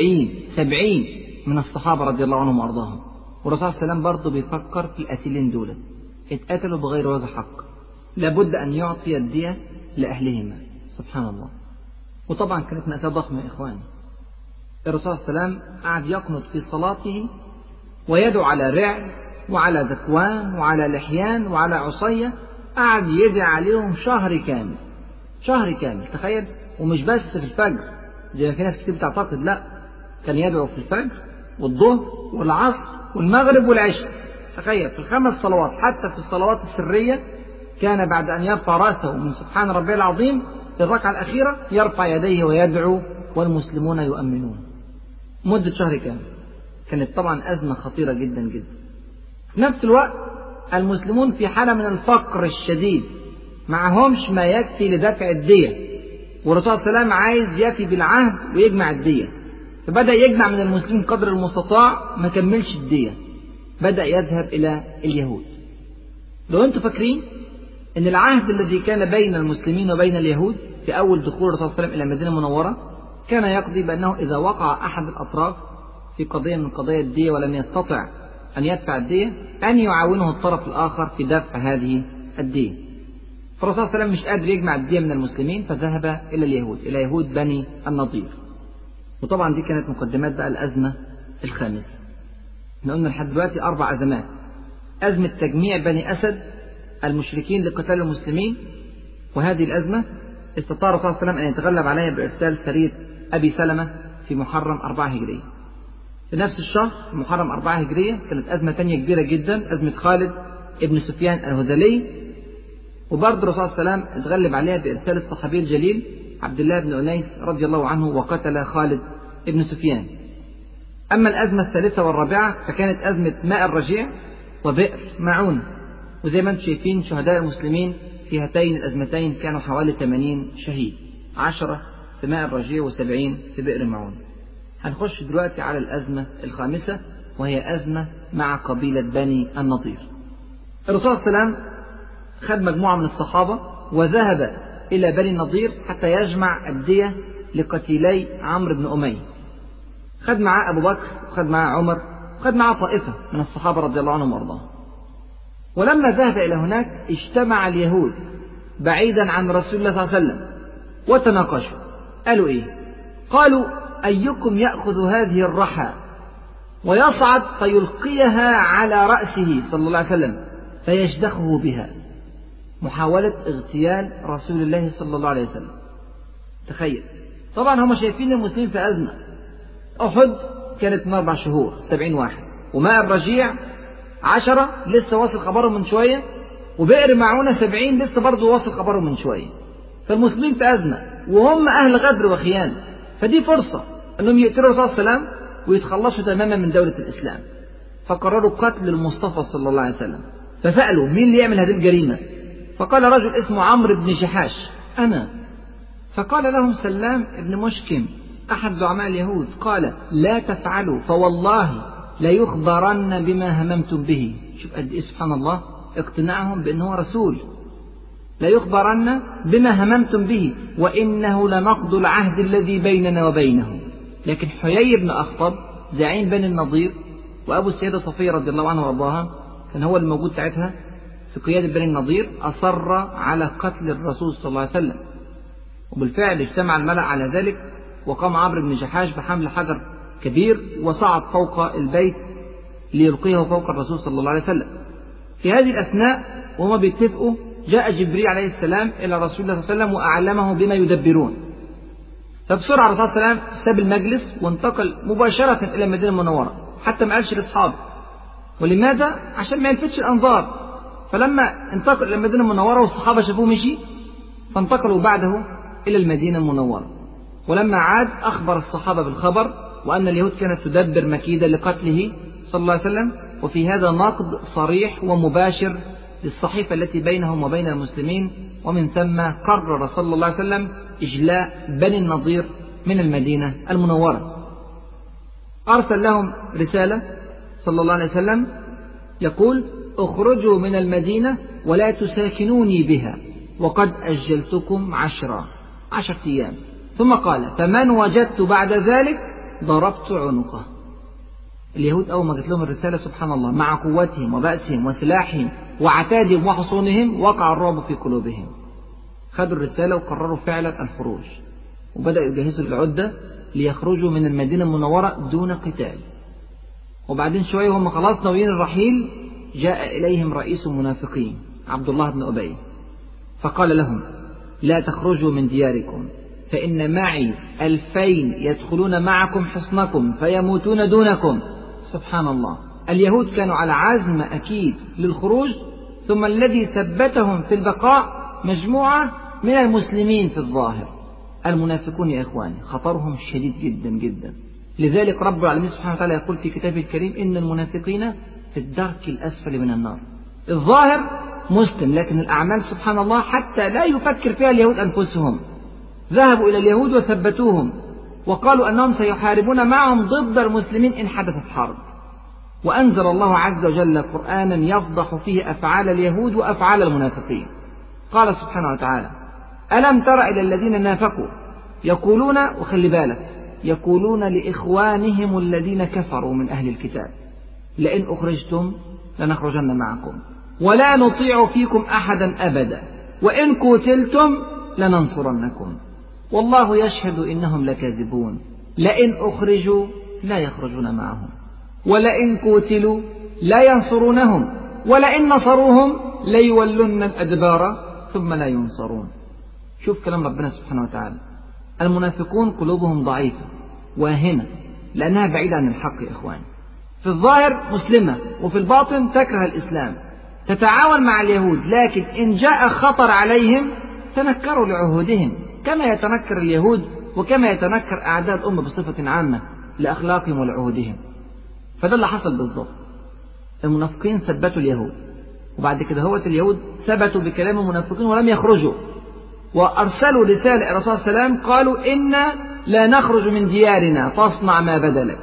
70 من الصحابة رضي الله عنهم وأرضاهم. والرسول صلى الله عليه وسلم برضه بيفكر في القتيلين دول اتقتلوا بغير وجه حق، لابد أن يعطي الدية لأهلهما. سبحان الله. وطبعا كانت مأساة ضخمة يا إخواني. الرسول صلى الله عليه وسلم قعد يقنط في صلاته ويدعو على رعل وعلى ذكوان وعلى لحيان وعلى عصية، قعد يدعي عليهم شهر كامل، تخيل. ومش بس في الفجر زي ما في ناس كتير بتعتقد، لا، كان يدعو في الفجر والظهر والعصر والمغرب والعشاء. تخيل في ال5 صلوات، حتى في الصلوات السرية كان بعد أن يرفع رأسه من سبحان ربي العظيم في الركعة الأخيرة يرفع يديه ويدعو والمسلمون يؤمنون مدة شهر كامل. كانت طبعا أزمة خطيرة جدا جدا. في نفس الوقت المسلمون في حالة من الفقر الشديد، معهمش ما يكفي لدفع الدية، والرسول صلى الله عليه وسلم عايز يفي بالعهد ويجمع الدية، فبدأ يجمع من المسلمين قدر المستطاع، ما كملش الدية، بدأ يذهب إلى اليهود. لو أنتم فاكرين أن العهد الذي كان بين المسلمين وبين اليهود في أول دخول الرسول صلى الله عليه وسلم إلى المدينة المنورة كان يقضي بأنه إذا وقع أحد الأطراف في قضية من قضايا الدية ولم يستطع أن يدفع الدية أن يعاونه الطرف الآخر في دفع هذه الدية. فالرسول صلى الله عليه وسلم مش قادر يجمع الدية من المسلمين فذهب إلى اليهود، إلى يهود بني النضير. وطبعا دي كانت مقدمات بقى الأزمة الخامسة. احنا قلنا لحد دلوقتي 4 أزمات: أزمة تجميع بني أسد المشركين لقتال المسلمين، وهذه الأزمة استطاع الرسول صلى الله عليه وسلم أن يتغلب عليها بإرسال سرية أبي سلمة في محرم 4 هجرية. في نفس الشهر محرم 4 هجرية كانت أزمة تانية كبيرة جدا، أزمة خالد ابن سفيان الهذلي، وبرضه الرسول صلى الله عليه وسلم اتغلب عليها بإرسال الصحابي الجليل عبد الله بن أنيس رضي الله عنه وقتل خالد ابن سفيان. أما الأزمة الثالثة والرابعة فكانت أزمة ماء الرجيع وبئر معونة، وزي ما انتم شايفين شهداء المسلمين في هاتين الأزمتين كانوا حوالي 80 شهيد، 10 في ماء الرجيع و70 في بئر معونة. هنخش دلوقتي على الأزمة الخامسة، وهي أزمة مع قبيلة بني النضير. الرسول صلى الله عليه وسلم خد مجموعة من الصحابة وذهب إلى بني النضير حتى يجمع الدية لقتيلي عمرو بن أمية. خد معاه أبو بكر وخد معاه عمر وخد معاه طائفة من الصحابة رضي الله عنهم وارضاهم. ولما ذهب إلى هناك اجتمع اليهود بعيدا عن رسول الله صلى الله عليه وسلم وتناقشوا. قالوا إيه؟ قالوا: أيكم يأخذ هذه الرحى ويصعد فيلقيها على رأسه صلى الله عليه وسلم فيشدخه بها، محاولة اغتيال رسول الله صلى الله عليه وسلم. تخيل، طبعا هم شايفين المسلمين في أزمة. أحد كانت من 4 شهور 70 واحد، وماء الرجيع 10 لسه واصل خبره من شوية، وبئر معونة 70 لسه برضه واصل خبره من شوية. فالمسلمين في أزمة وهم أهل غدر وخيانة، فدي فرصة أنهم يقتلوا الرسول صلى الله عليه وسلم ويتخلصوا تماما من دولة الإسلام. فقرروا قتل المصطفى صلى الله عليه وسلم، فسألوا مين اللي يعمل هذه الجريمة؟ فقال رجل اسمه عمرو بن جحاش: أنا. فقال لهم سلام بن مشكم أحد زعماء اليهود، قال: لا تفعلوا فوالله لا يخبرن بما هممتم به. شوف قد إيه سبحان الله اقتناعهم بأنه رسول. لا يخبرن بما هممتم به وإنه لنقض العهد الذي بيننا وبينه. لكن حيي بن أخطب زعيم بني النضير وأبو السيدة صفية رضي الله عنها وارضاها كان هو الموجود ساعتها في قيادة بني النضير، أصر على قتل الرسول صلى الله عليه وسلم. وبالفعل اجتمع الملأ على ذلك، وقام عمرو بن جحاش بحمل حجر كبير وصعد فوق البيت ليلقيه فوق الرسول صلى الله عليه وسلم. في هذه الأثناء وهما بيتفقوا جاء جبريل عليه السلام إلى رسول الله صلى الله عليه وسلم وأعلمه بما يدبرون. فبسرعة الرسول صلى الله عليه وسلم ساب المجلس وانتقل مباشرة إلى المدينة المنورة، حتى ما قالش لأصحابه. ولماذا؟ عشان ما يلفتش الأنظار. فلما انتقل إلى المدينة المنورة والصحابة شافوه مشي، فانتقلوا بعده إلى المدينة المنورة. ولما عاد أخبر الصحابة بالخبر، وأن اليهود كانت تدبر مكيدة لقتله صلى الله عليه وسلم. وفي هذا نقد صريح ومباشر للصحيفة التي بينهم وبين المسلمين، ومن ثم قرر صلى الله عليه وسلم إجلاء بني النضير من المدينة المنورة. أرسل لهم رسالة صلى الله عليه وسلم يقول: اخرجوا من المدينة ولا تساكنوني بها، وقد أجلتكم 10 أيام. ثم قال: فمن وجدت بعد ذلك ضربت عنقه. اليهود أول ما جت لهم الرسالة سبحان الله مع قوتهم وبأسهم وسلاحهم وعتادهم وحصونهم وقع الرعب في قلوبهم. خدوا الرسالة وقرروا فعلا الخروج، وبدأوا يجهزوا العدة ليخرجوا من المدينة المنورة دون قتال. وبعدين شوية وهم خلاص ناويين الرحيل، جاء إليهم رئيس المنافقين عبد الله بن أبي، فقال لهم: لا تخرجوا من دياركم، فإن معي 2000 يدخلون معكم حصنكم فيموتون دونكم. سبحان الله، اليهود كانوا على عزم أكيد للخروج، ثم الذي ثبتهم في البقاء مجموعة من المسلمين في الظاهر. المنافقون يا إخواني خطرهم شديد جدا جدا، لذلك رب العالمين سبحانه وتعالى يقول في كتابه الكريم: إن المنافقين في الدرك الأسفل من النار. الظاهر مسلم، لكن الأعمال سبحان الله حتى لا يفكر فيها اليهود أنفسهم. ذهبوا إلى اليهود وثبتوهم وقالوا أنهم سيحاربون معهم ضد المسلمين إن حدثت حرب. وأنزل الله عز وجل قرآنا يفضح فيه أفعال اليهود وأفعال المنافقين. قال سبحانه وتعالى: ألم تر إلى الذين نافقوا يقولون، وخلي بالك، يقولون لإخوانهم الذين كفروا من أهل الكتاب: لئن أخرجتم لنخرجن معكم ولا نطيع فيكم أحدا أبدا وإن قتلتم لننصرنكم والله يشهد إنهم لكاذبون. لئن أخرجوا لا يخرجون معهم ولئن قتلوا لا ينصرونهم ولئن نصروهم ليولن الأدبار ثم لا ينصرون. شوف كلام ربنا سبحانه وتعالى. المنافقون قلوبهم ضعيفة واهنة لأنها بعيدة عن الحق يا إخواني. في الظاهر مسلمة وفي الباطن تكره الإسلام، تتعاون مع اليهود، لكن إن جاء خطر عليهم تنكروا لعهودهم كما يتنكر اليهود وكما يتنكر أعداء الأمة بصفة عامة لأخلاقهم ولعهودهم. فده اللي حصل بالضبط. المنافقين ثبتوا اليهود، وبعد كده هو اليهود ثبتوا بكلام المنافقين ولم يخرجوا، وأرسلوا رسالة إلى الرسول صلى الله عليه وسلم قالوا: إنا لا نخرج من ديارنا فاصنع ما بدلك.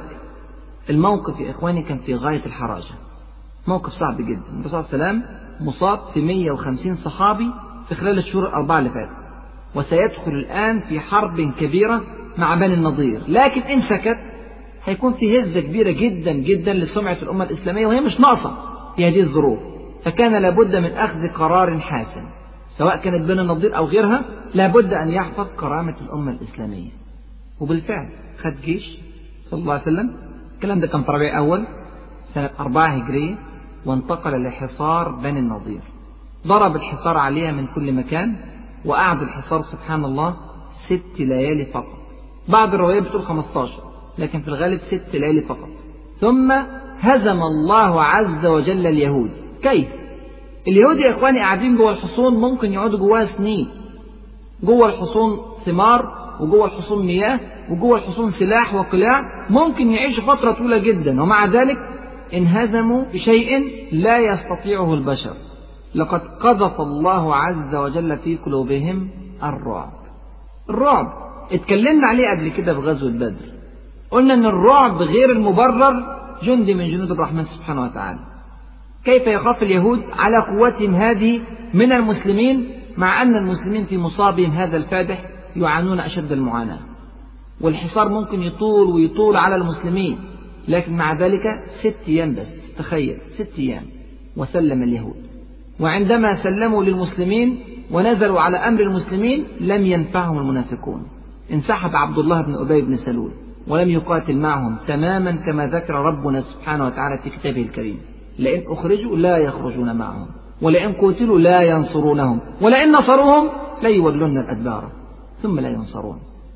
الموقف يا إخواني كان في غاية الحراجة، موقف صعب جدا. الرسول صلى الله عليه وسلم مصاب في 150 صحابي في خلال الشهور الأربعة اللي فاتت، وسيدخل الآن في حرب كبيرة مع بني النضير، لكن إن سكت هيكون في هزة كبيرة جدا جدا لسمعة الأمة الإسلامية، وهي مش ناقصة في هذه الظروف. فكان لابد من أخذ قرار حاسم، سواء كانت بني النضير أو غيرها، لابد أن يحفظ كرامة الأمة الإسلامية. وبالفعل خد جيش صلى الله عليه وسلم، الكلام ده كان في ربيع أول سنة 4 هجرية، وانتقل لحصار بني النضير. ضرب الحصار عليها من كل مكان، وقعد الحصار سبحان الله 6 ليالي فقط. بعض الروايات بتقول 15، لكن في الغالب 6 ليالي فقط. ثم هزم الله عز وجل اليهود. كيف؟ اليهود يا إخواني قاعدين جوه الحصون، ممكن يقعدوا جواها سنين. جوه الحصون ثمار، وجوه الحصون مياه، وجوه الحصون سلاح وقلاع، ممكن يعيشوا فترة طويلة جدا، ومع ذلك انهزموا بشيء لا يستطيعه البشر. لقد قذف الله عز وجل في قلوبهم الرعب. الرعب اتكلمنا عليه قبل كده في غزوة بدر، قلنا ان الرعب غير المبرر جندي من جنود الرحمن سبحانه وتعالى. كيف يخاف اليهود على قوتهم هذه من المسلمين، مع أن المسلمين في مصابهم هذا الفادح يعانون أشد المعاناة؟ والحصار ممكن يطول ويطول على المسلمين، لكن مع ذلك 6 أيام بس، تخيل 6 أيام وسلم اليهود. وعندما سلموا للمسلمين ونزلوا على أمر المسلمين لم ينفعهم المنافقون، انسحب عبد الله بن أبي بن سلول ولم يقاتل معهم تماما كما ذكر ربنا سبحانه وتعالى في كتابه الكريم: لئن أخرجوا لا يخرجون معهم، ولئن قتلوا لا ينصرونهم، ولئن نصروهم ليولون الأدبار ثم لا ينصرون.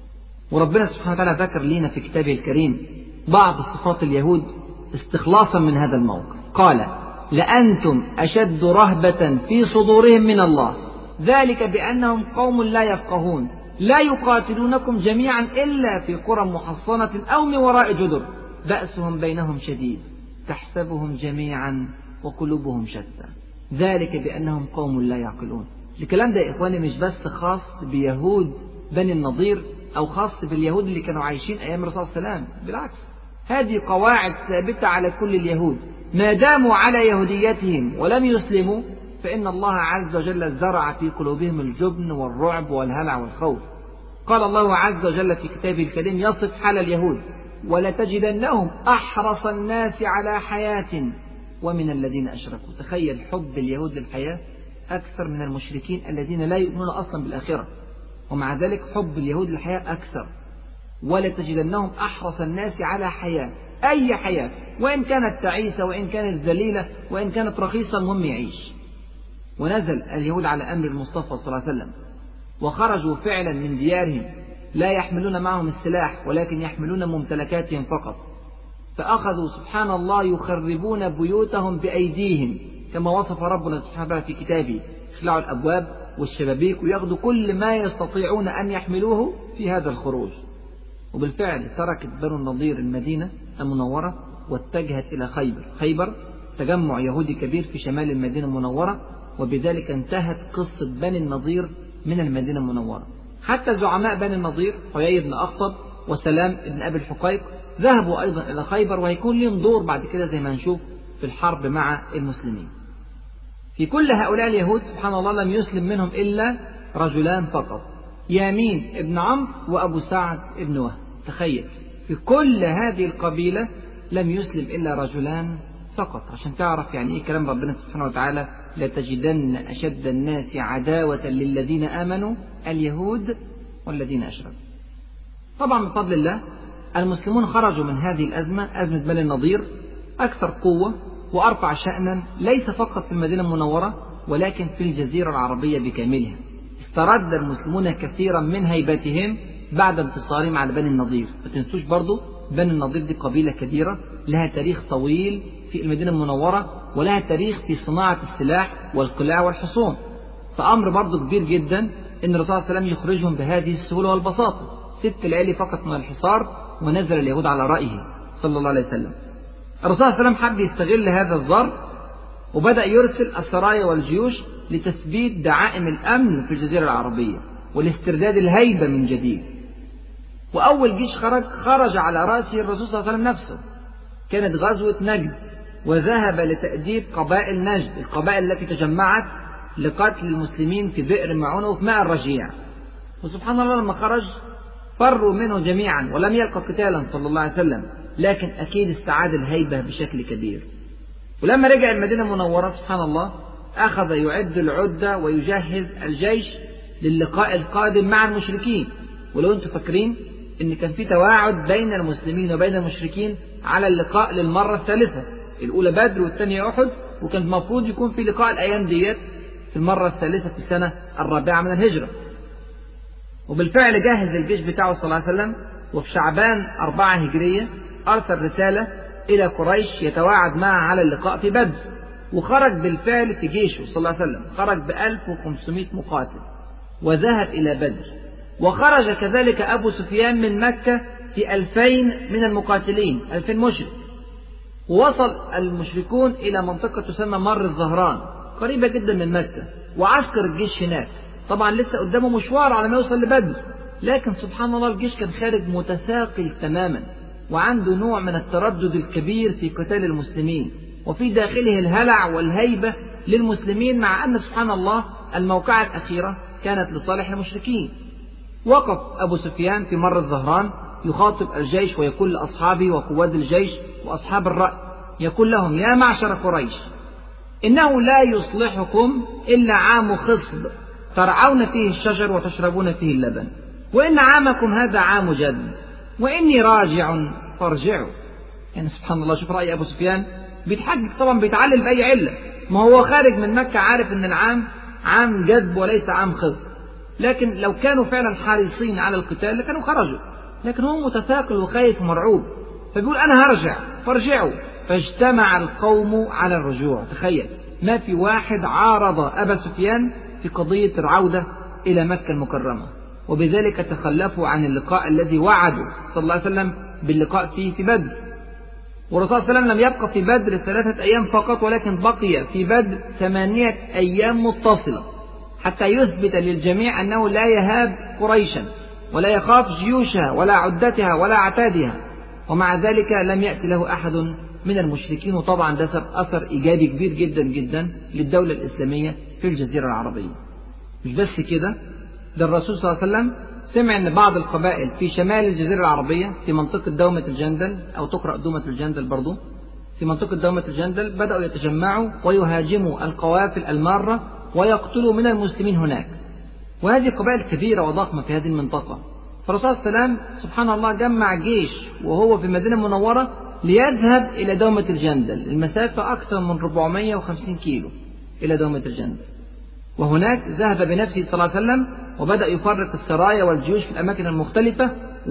وربنا سبحانه وتعالى ذكر لنا في كتابه الكريم بعض صفات اليهود استخلاصا من هذا الموقف، قال: لأنتم أشد رهبة في صدورهم من الله، ذلك بأنهم قوم لا يفقهون، لا يقاتلونكم جميعا إلا في قرى محصنة أو من وراء جدر، بأسهم بينهم شديد، تحسبهم جميعا وقلوبهم شتى، ذلك بأنهم قوم لا يعقلون. الكلام ده يا إخواني مش بس خاص بيهود بني النضير أو خاص باليهود اللي كانوا عايشين أيام الرسول صلى الله عليه وسلم، بالعكس هذه قواعد ثابتة على كل اليهود، ما داموا على يهوديتهم ولم يسلموا فإن الله عز وجل زرع في قلوبهم الجبن والرعب والهلع والخوف. قال الله عز وجل في كتابه الكريم يصف حال اليهود: ولتجدنهم أحرص الناس على حياة ومن الذين أشركوا. تخيل حب اليهود للحياة أكثر من المشركين الذين لا يؤمنون أصلا بالآخرة، ومع ذلك حب اليهود للحياة أكثر. ولتجدنهم أحرص الناس على حياة، أي حياة، وإن كانت تعيسة وإن كانت ذليلة وإن كانت رخيصة، المهم يعيش. ونزل اليهود على أمر المصطفى صلى الله عليه وسلم وخرجوا فعلا من ديارهم لا يحملون معهم السلاح ولكن يحملون ممتلكاتهم فقط، فأخذوا سبحان الله يخربون بيوتهم بأيديهم كما وصف ربنا سبحانه وتعالى في كتابه: يخلعوا الأبواب والشبابيك ويأخذوا كل ما يستطيعون أن يحملوه في هذا الخروج. وبالفعل تركت بنو النضير المدينة المنورة واتجهت إلى خيبر تجمع يهودي كبير في شمال المدينة المنورة، وبذلك انتهت قصة بني النضير من المدينة المنورة. حتى زعماء بني النضير حيي بن أخطب وسلام بن أبي الحقيق ذهبوا أيضا إلى خيبر، وهيكون لهم دور بعد كده زي ما نشوف في الحرب مع المسلمين. في كل هؤلاء اليهود سبحان الله لم يسلم منهم إلا رجلان فقط: يامين ابن عمرو وأبو سعد ابن وهب. تخيل في كل هذه القبيلة لم يسلم إلا رجلان فقط، عشان تعرف يعني إيه كلام ربنا سبحانه وتعالى: لتجدن أشد الناس عداوة للذين آمنوا اليهود والذين أشركوا. طبعا بفضل الله المسلمون خرجوا من هذه الأزمة، أزمة بني النضير، أكثر قوة وأرفع شأنا، ليس فقط في المدينة المنورة ولكن في الجزيرة العربية بكاملها. استرد المسلمون كثيرا من هيبتهم بعد انتصارهم على بني النضير. ما تنسوش برضو بني النضير دي قبيلة كبيرة لها تاريخ طويل في المدينة المنورة، ولها تاريخ في صناعة السلاح والقلاع والحصون، فأمر برضو كبير جدا أن الرسول صلى الله عليه وسلم يخرجهم بهذه السهولة والبساطة. 6 ليالي فقط من الحصار ونزل اليهود على رأيه صلى الله عليه وسلم. الرسول صلى الله عليه وسلم حب يستغل هذا الظرف وبدأ يرسل السرايا والجيوش لتثبيت دعائم الأمن في الجزيرة العربية والاسترداد الهيبة من جديد. وأول جيش خرج على رأسه الرسول صلى الله عليه وسلم نفسه، كانت غزوة نجد، وذهب لتأديب قبائل نجد، القبائل التي تجمعت لقتل المسلمين في بئر معونة وفي ماء الرجيع. وسبحان الله لما خرج فروا منه جميعا ولم يلقى قتالا صلى الله عليه وسلم، لكن أكيد استعاد الهيبة بشكل كبير. ولما رجع المدينة المنورة سبحان الله أخذ يعد العدة ويجهز الجيش للقاء القادم مع المشركين. ولو أنتم فاكرين إن كان في تواعد بين المسلمين وبين المشركين على اللقاء للمرة الثالثة، الأولى بدر والثانية أحد، وكان المفروض يكون في لقاء الأيام ديت في المرة الثالثة في السنة 4 من الهجرة. وبالفعل جهز الجيش بتاعه صلى الله عليه وسلم، وفي شعبان 4 هجرية أرسل رسالة إلى قريش يتواعد معها على اللقاء في بدر. وخرج بالفعل في جيشه صلى الله عليه وسلم، خرج ب1500 مقاتل وذهب إلى بدر. وخرج كذلك أبو سفيان من مكة في 2000 من المقاتلين، 2000 مشرك. ووصل المشركون إلى منطقة تسمى مر الظهران قريبة جدا من مكة، وعسكر الجيش هناك. طبعا لسه قدامه مشوار على ما يوصل لبدر، لكن سبحان الله الجيش كان خارج متثاقل تماما، وعنده نوع من التردد الكبير في قتال المسلمين، وفي داخله الهلع والهيبة للمسلمين، مع أن سبحان الله الموقعة الأخيرة كانت لصالح المشركين. وقف أبو سفيان في مر الظهران يخاطب الجيش ويقول لأصحابه وقواد الجيش وأصحاب الرأي، يقول لهم: يا معشر قريش، إنه لا يصلحكم إلا عام خصب ترعون فيه الشجر وتشربون فيه اللبن، وإن عامكم هذا عام جد، وإني راجع فارجعوا. يعني سبحان الله، شوف رأي أبو سفيان بيتحجج طبعا، بيتعلل بأي علة، ما هو خارج من مكة عارف إن العام عام جدب وليس عام خصب، لكن لو كانوا فعلا حريصين على القتال لكانوا خرجوا، لكن هو متثاقل وخايف ومرعوب، فبيقول: أنا هرجع فارجعوا. فاجتمع القوم على الرجوع. تخيل، ما في واحد عارض أبا سفيان في قضية العودة إلى مكة المكرمة، وبذلك تخلفوا عن اللقاء الذي وعدوا صلى الله عليه وسلم باللقاء فيه في بدر. والرسول صلى الله عليه وسلم لم يبقى في بدر 3 أيام فقط، ولكن بقي في بدر 8 أيام متصلة، حتى يثبت للجميع أنه لا يهاب قريشا ولا يخاف جيوشها ولا عدتها ولا عتادها، ومع ذلك لم يأتي له أحد من المشركين. وطبعا ده سبب أثر إيجابي كبير جدا جدا للدولة الإسلامية في الجزيرة العربية. مش بس كده، ده الرسول صلى الله عليه وسلم سمع أن بعض القبائل في شمال الجزيرة العربية في منطقة دومة الجندل، أو تقرأ دومة الجندل برضو، في منطقة دومة الجندل بدأوا يتجمعوا ويهاجموا القوافل المارة ويقتلوا من المسلمين هناك، وهذه قبائل كبيرة وضخمة في هذه المنطقة. فالرسول صلى الله عليه وسلم سبحان الله جمع جيش وهو في المدينة المنورة ليذهب إلى دومة الجندل، المسافة أكثر من 450 كيلو إلى دومة الجندل، وهناك ذهب بنفسه صلى الله عليه وسلم وبدأ يفرق السرايا والجيوش في الأماكن المختلفة،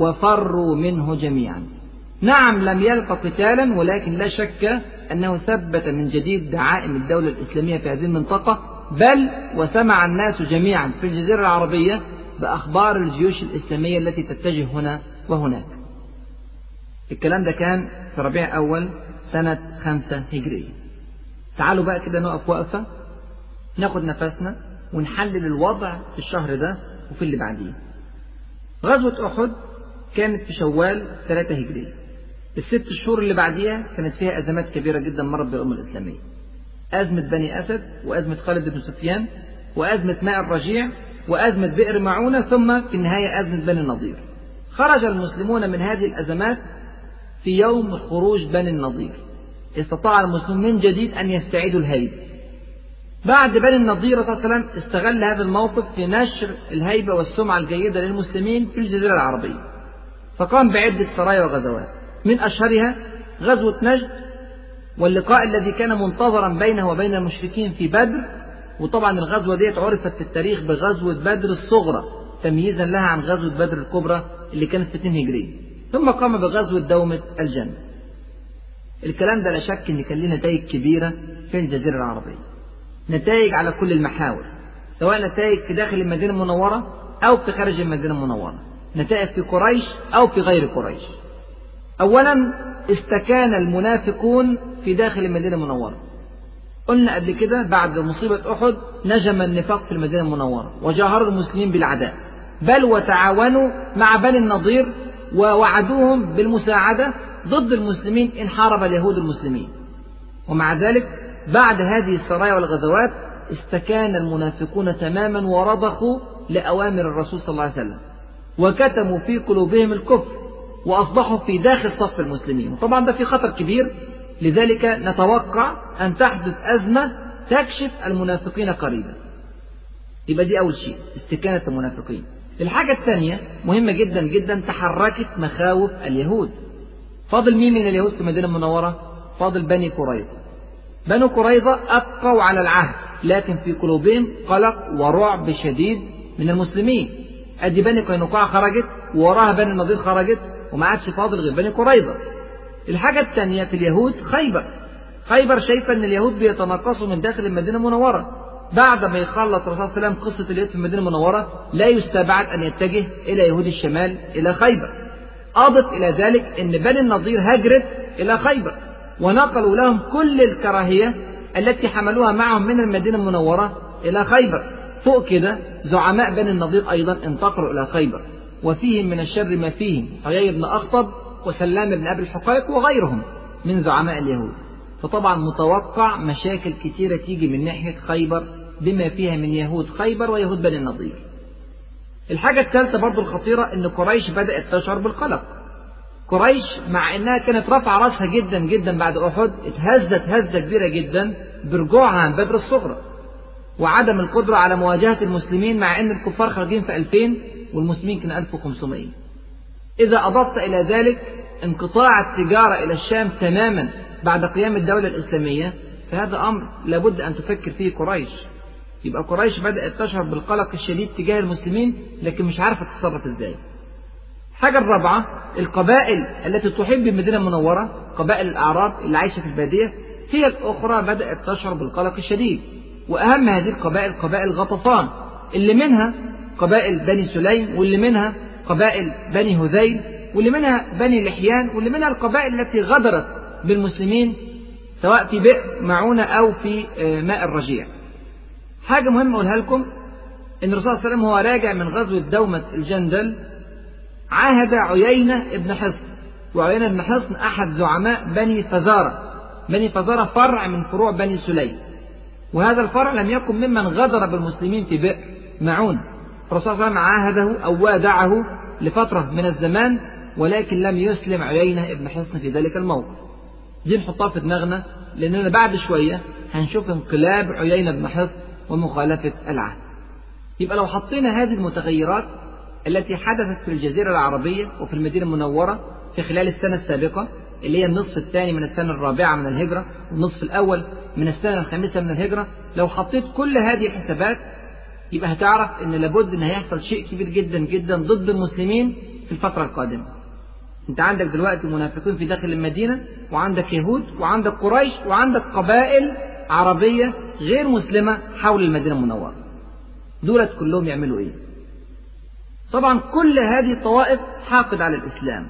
وفروا منه جميعا. نعم لم يلقى قتالا، ولكن لا شك أنه ثبت من جديد دعائم الدولة الإسلامية في هذه المنطقة، بل وسمع الناس جميعا في الجزيرة العربية بأخبار الجيوش الإسلامية التي تتجه هنا وهناك. الكلام ده كان في ربيع أول سنة 5 هجرية. تعالوا بقى كده نقف وقفة، ناخد نفسنا ونحلل الوضع في الشهر ده وفي اللي بعديه. غزوة أحد كانت في شوال 3 هجرية. ال6 شهور اللي بعديها كانت فيها أزمات كبيرة جدا مرت بالأمة الإسلامية: أزمة بني أسد، وأزمة خالد بن سفيان، وأزمة ماء الرجيع، وأزمة بئر معونة، ثم في النهاية أزمة بني النضير. خرج المسلمون من هذه الأزمات في يوم خروج بني النضير. استطاع المسلمون من جديد أن يستعيدوا الهيبة. بعد بني النضير صلى الله عليه وسلم استغل هذا الموقف في نشر الهيبة والسمعة الجيدة للمسلمين في الجزيرة العربية، فقام بعدة سرايا وغزوات، من أشهرها غزوة نجد، واللقاء الذي كان منتظرا بينه وبين المشركين في بدر. وطبعا الغزوة دي عرفت في التاريخ بغزوة بدر الصغرى تمييزا لها عن غزوة بدر الكبرى اللي كانت في 2 هجرية. ثم قام بغزوة دومة الجندل. الكلام ده لا شك ان كان له نتائج كبيرة في الجزيرة العربية، نتائج على كل المحاور، سواء نتائج في داخل المدينة المنورة أو في خارج المدينة المنورة، نتائج في قريش أو في غير قريش. أولا، استكان المنافقون في داخل المدينة المنورة. قلنا قبل كده بعد مصيبة أحد نجم النفاق في المدينة المنورة وجاهروا المسلمين بالعداء، بل وتعاونوا مع بني النضير ووعدوهم بالمساعدة ضد المسلمين إن حارب اليهود المسلمين. ومع ذلك بعد هذه السرايا والغزوات استكان المنافقون تماما ورضخوا لأوامر الرسول صلى الله عليه وسلم، وكتموا في قلوبهم الكفر، وأصبحوا في داخل صف المسلمين. وطبعا ده في خطر كبير، لذلك نتوقع أن تحدث أزمة تكشف المنافقين قريبا. يبقى دي أول شيء، استكانة المنافقين. الحاجة الثانية مهمة جدا جدا، تحركت مخاوف اليهود. فاضل مين من اليهود في المدينة المنورة؟ فاضل بني قريظة. بنو قريظة أبقوا على العهد، لكن في قلوبهم قلق ورعب شديد من المسلمين. أدي بني قينقاع خرجت، ووراها بني النضير خرجت، وما عادش فاضل غير بني قريظة. الحاجة الثانية في اليهود خيبر شايفة أن اليهود بيتنقصوا من داخل المدينة المنورة. بعد ما يخلص الرسول صلى الله عليه وسلم قصة اليهود في المدينة المنورة، لا يستبعد أن يتجه إلى يهود الشمال إلى خيبر. أضف إلى ذلك أن بني النضير هجرت إلى خيبر، ونقلوا لهم كل الكراهية التي حملوها معهم من المدينة المنورة إلى خيبر. فوق كده زعماء بني النضير أيضا انتقلوا إلى خيبر، وفيهم من الشر ما فيهم حيي بن أخطب وسلام بن أبي الحقيق وغيرهم من زعماء اليهود. فطبعا متوقع مشاكل كتيرة تيجي من ناحية خيبر بما فيها من يهود خيبر ويهود بني النضير. الحاجة الثالثة برضو الخطيرة، أن قريش بدأت تشعر بالقلق. قريش مع أنها كانت رافعة رأسها جدا جدا بعد أحد اتهزت هزة كبيرة جدا برجوعها عن بدر الصغرى وعدم القدرة على مواجهة المسلمين، مع أن الكفار خارجين في 2000 والمسلمين كانوا 1500. إذا أضفت إلى ذلك انقطاع التجارة إلى الشام تماما بعد قيام الدولة الإسلامية، فهذا أمر لابد أن تفكر فيه قريش. يبقى قريش بدأت تشعر بالقلق الشديد تجاه المسلمين، لكن مش عارفة تتصرف إزاي. الحاجة الرابعة، القبائل التي تحب بالمدينة المنورة، قبائل الأعراب اللي عايشة في البادية، هي الأخرى بدأت تشعر بالقلق الشديد. وأهم هذه القبائل قبائل غطفان، اللي منها قبائل بني سليم، واللي منها قبائل بني هذيل، واللي منها بني لحيان، واللي منها القبائل التي غدرت بالمسلمين سواء في بئر معونة أو في ماء الرجيع. حاجة مهمة أقولها لكم، إن الرسول صلى الله عليه وسلم هو راجع من غزوة دومة الجندل عاهد عيينة ابن حصن، وعيينة ابن حصن أحد زعماء بني فزارة. بني فزارة فرع من فروع بني سليم، وهذا الفرع لم يكن ممن غدر بالمسلمين في بئر معونة. الرسول صلى الله عليه وسلم عاهده أو وادعه لفترة من الزمان، ولكن لم يسلم عيينة ابن حصن في ذلك الموقف. دي نحطها في دماغنا، لأننا بعد شوية هنشوف انقلاب عيينة بن حصن ومخالفة العهد. يبقى لو حطينا هذه المتغيرات التي حدثت في الجزيرة العربية وفي المدينة المنورة في خلال السنة السابقة، اللي هي النصف الثاني من السنة الرابعة من الهجرة والنصف الأول من السنة الخامسة من الهجرة، لو حطيت كل هذه الحسابات يبقى هتعرف ان لابد ان هيحصل شيء كبير جدا جدا ضد المسلمين في الفترة القادمة. انت عندك دلوقتي منافقين في داخل المدينة، وعندك يهود، وعندك قريش، وعندك قبائل عربية غير مسلمة حول المدينة المنورة. دولت كلهم يعملوا ايه؟ طبعا كل هذه الطوائف حاقد على الإسلام،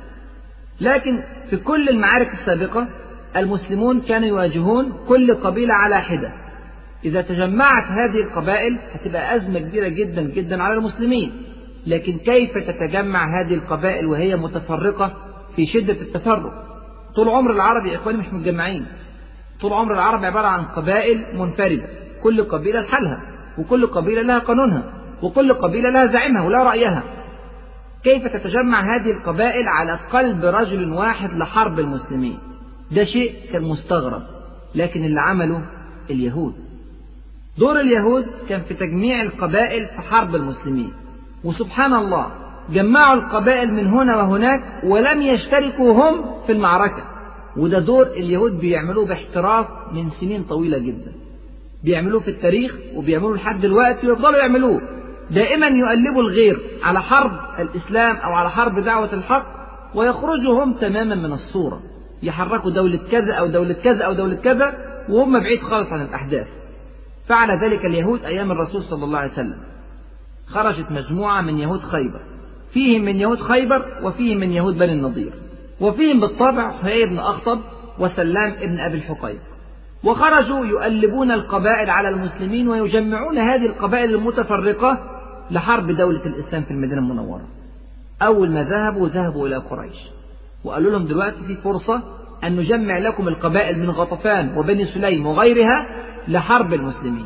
لكن في كل المعارك السابقة المسلمون كانوا يواجهون كل قبيلة على حدة. إذا تجمعت هذه القبائل هتبقى أزمة كبيرة جدا جدا على المسلمين، لكن كيف تتجمع هذه القبائل وهي متفرقة في شدة التفرق؟ طول عمر العرب يا إخواني مش متجمعين، طول عمر العرب عبارة عن قبائل منفردة، كل قبيلة لحالها، وكل قبيلة لها قانونها، وكل قبيلة لها زعيمها ولا رأيها. كيف تتجمع هذه القبائل على قلب رجل واحد لحرب المسلمين؟ ده شيء كان مستغرب، لكن اللي عمله اليهود. دور اليهود كان في تجميع القبائل في حرب المسلمين، وسبحان الله جمعوا القبائل من هنا وهناك ولم يشتركوا هم في المعركة. وده دور اليهود بيعملوه باحتراف من سنين طويلة جدا، بيعملوه في التاريخ وبيعملوه لحد دلوقتي ويفضلوا يعملوه. دائما يقلبوا الغير على حرب الإسلام أو على حرب دعوة الحق، ويخرجوا هم تماما من الصورة، يحركوا دولة كذا أو دولة كذا أو دولة كذا وهم بعيد خالص عن الأحداث. فعل ذلك اليهود أيام الرسول صلى الله عليه وسلم. خرجت مجموعة من يهود خيبر، فيهم من يهود خيبر وفيهم من يهود بني النضير، وفيهم بالطبع حيي بن أخطب وسلام ابن أبي الحقيق، وخرجوا يؤلبون القبائل على المسلمين ويجمعون هذه القبائل المتفرقة لحرب دولة الإسلام في المدينة المنورة. أول ما ذهبوا إلى قريش وقالوا لهم دلوقتي في فرصة أن نجمع لكم القبائل من غطفان وبني سليم وغيرها لحرب المسلمين.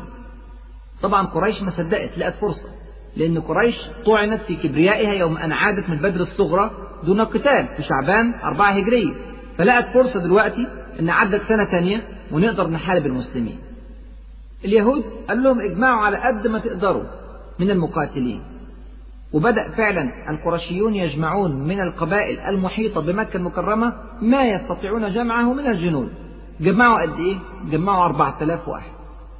طبعا قريش ما صدقت، لقت فرصة، لأن قريش طعنت في كبريائها يوم أن عادت من بدر الصغرى دون قتال في شعبان 4 هجرية، فلقت فرصة دلوقتي أن عدت سنة ثانية ونقدر نحارب المسلمين. اليهود قال لهم اجمعوا على قد ما تقدروا من المقاتلين، وبدأ فعلا القرشيون يجمعون من القبائل المحيطة بمكة المكرمة ما يستطيعون جمعه من الجنود. جمعوا قد إيه؟ جمعوا 4000 واحد.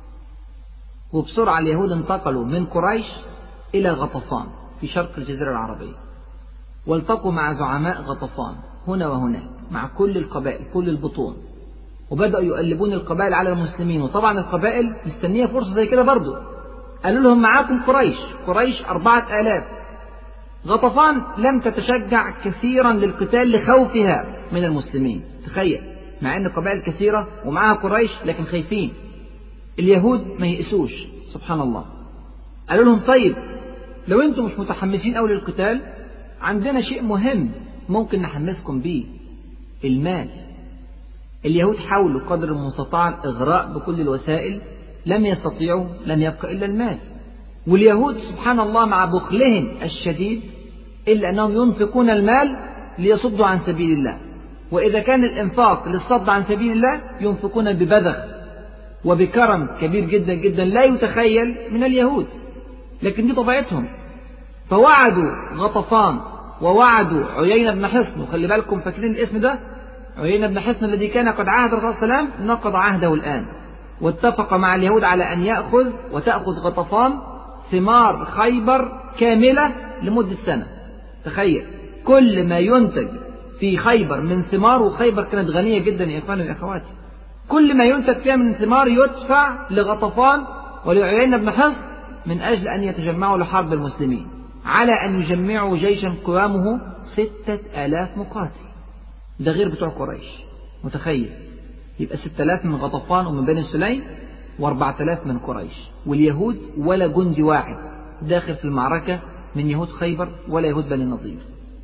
وبسرعة اليهود انتقلوا من قريش إلى غطفان في شرق الجزيرة العربية، والتقوا مع زعماء غطفان هنا وهناك مع كل القبائل كل البطون، وبدأوا يؤلبون القبائل على المسلمين. وطبعا القبائل مستنية فرصة زي كده برضو. قالوا لهم معاكم قريش 4000. غطفان لم تتشجع كثيرا للقتال لخوفها من المسلمين. تخيل، مع ان قبائل كثيرة ومعها قريش لكن خايفين. اليهود ما يئسوش سبحان الله. قالوا لهم طيب لو انتم مش متحمسين أوي للقتال، عندنا شيء مهم ممكن نحمسكم بيه، المال. اليهود حاولوا قدر المستطاع الإغراء بكل الوسائل، لم يستطيعوا، لم يبقى إلا المال. واليهود سبحان الله مع بخلهم الشديد إلا أنهم ينفقون المال ليصدوا عن سبيل الله، وإذا كان الإنفاق للصد عن سبيل الله ينفقون ببذخ وبكرم كبير جدا جدا لا يتخيل من اليهود، لكن دي طبيعتهم. فوعدوا غطفان ووعدوا عيينة بن حصن، وخلي بالكم فاكرين الاسم ده، عيينة بن حصن الذي كان قد عاهد الرسول صلى الله عليه وسلم نقض عهده الآن، واتفق مع اليهود على أن وتأخذ غطفان ثمار خيبر كاملة لمدة سنة. تخيل كل ما ينتج في خيبر من ثمار، وخيبر كانت غنية جدا يا إخواني وأخواتي، كل ما ينتج فيها من ثمار يدفع لغطفان ولعيينة بن حصن من أجل أن يتجمعوا لحرب المسلمين، على أن يجمعوا جيشا قوامه 6000 مقاتل، ده غير بتوع قريش. متخيل يبقى 6000 من غطفان ومن بني سليم و4000 من قريش، واليهود ولا جندي واحد داخل في المعركة من يهود خيبر ولا يهود بني النضير،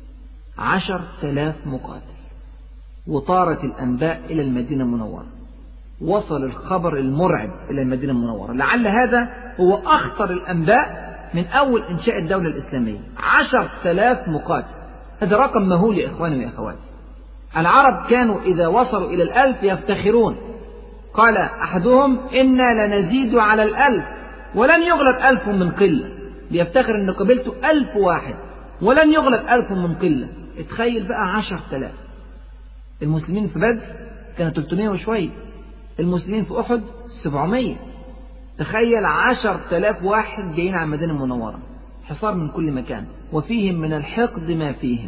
10,000 مقاتل. وطارت الأنباء إلى المدينة المنورة، وصل الخبر المرعب إلى المدينة المنورة، لعل هذا هو أخطر الأنباء من أول إنشاء الدولة الإسلامية. 10,000 مقاتل، هذا رقم مهول يا إخواني وأخواتي. العرب كانوا إذا وصلوا إلى 1000 يفتخرون، قال أحدهم إنا لنزيد على 1000 ولن يغلب 1000 من قلة، ليفتخر أن قبلته 1000 واحد ولن يغلب 1000 من قلة. اتخيل بقى 10,000. المسلمين في بدر كانوا 300 وشوية، المسلمين في أحد 700. تخيل 10,000 واحد جايين على المدينة المنورة، حصار من كل مكان، وفيهم من الحقد ما فيهم.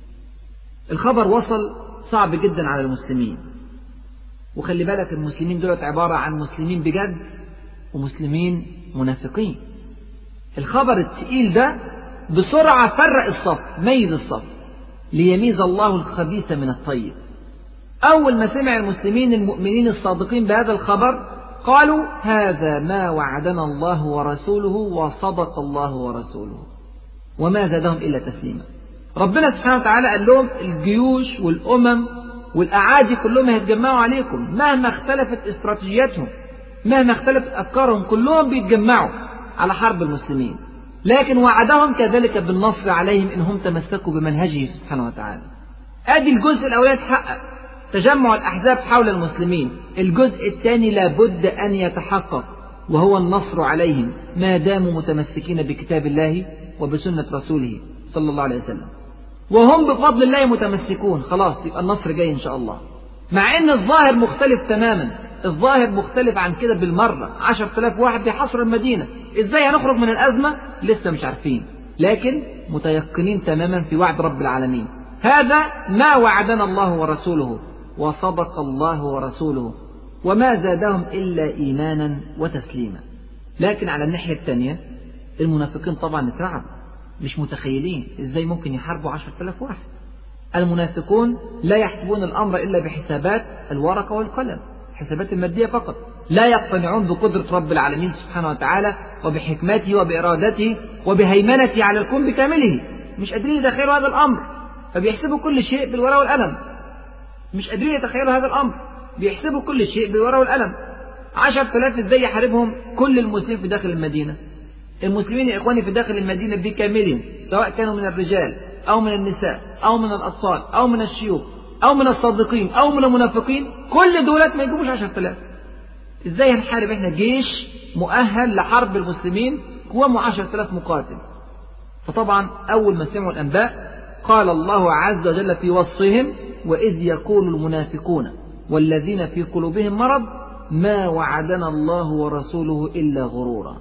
الخبر وصل صعب جدا على المسلمين، وخلي بالك المسلمين دولت عبارة عن مسلمين بجد ومسلمين منافقين. الخبر التقيل ده بسرعة فرق الصف، ميز الصف، ليميز الله الخبيث من الطيب. أول ما سمع المسلمين المؤمنين الصادقين بهذا الخبر قالوا هذا ما وعدنا الله ورسوله وصدق الله ورسوله، وما زادهم إلا تسليما. ربنا سبحانه وتعالى قال لهم الجيوش والأمم والأعادي كلهم هيتجمعوا عليكم، مهما اختلفت استراتيجياتهم، مهما اختلفت أفكارهم، كلهم بيتجمعوا على حرب المسلمين، لكن وعدهم كذلك بالنصر عليهم إنهم تمسكوا بمنهجه سبحانه وتعالى. أدي الجزء الأولاني اتحقق، تجمع الأحزاب حول المسلمين. الجزء الثاني لابد أن يتحقق، وهو النصر عليهم ما داموا متمسكين بكتاب الله وبسنة رسوله صلى الله عليه وسلم، وهم بفضل الله متمسكون. خلاص يبقى النصر جاي إن شاء الله، مع أن الظاهر مختلف تماما، الظاهر مختلف عن كده بالمرة. 10,000 واحد بيحصروا المدينة، إزاي هنخرج من الأزمة؟ لسه مش عارفين، لكن متيقنين تماما في وعد رب العالمين. هذا ما وعدنا الله ورسوله وصدق الله ورسوله، وما زادهم إلا إيمانا وتسليما. لكن على الناحية الثانية المنافقين طبعا اترعبوا، مش متخيلين إزاي ممكن يحاربوا 10,000 واحد. المنافقون لا يحسبون الأمر إلا بحسابات الورقة والقلم، حسابات المادية فقط، لا يقتنعون بقدرة رب العالمين سبحانه وتعالى وبحكمته وبإرادته وبهيمنته على الكون بكامله. مش قادرين يتخيلوا هذا الأمر، فبيحسبوا كل شيء بالورقة والقلم. مش قادرين يتخيلوا هذا الأمر، بيحسبوا كل شيء بالورقة والقلم. 10,000 ازاي يحاربهم كل المسلمين في داخل المدينة؟ المسلمين يا إخواني في داخل المدينة بكاملهم، سواء كانوا من الرجال أو من النساء أو من الأطفال أو من الشيوخ أو من الصادقين أو من المنافقين، كل دولات ما يجيبوش 10,000. ازاي هنحارب احنا جيش مؤهل لحرب المسلمين قوامه 10,000 مقاتل؟ فطبعا أول ما سمعوا الأنباء قال الله عز وجل في وصفهم وإذ يقول المنافقون والذين في قلوبهم مرض ما وعدنا الله ورسوله إلا غرورا.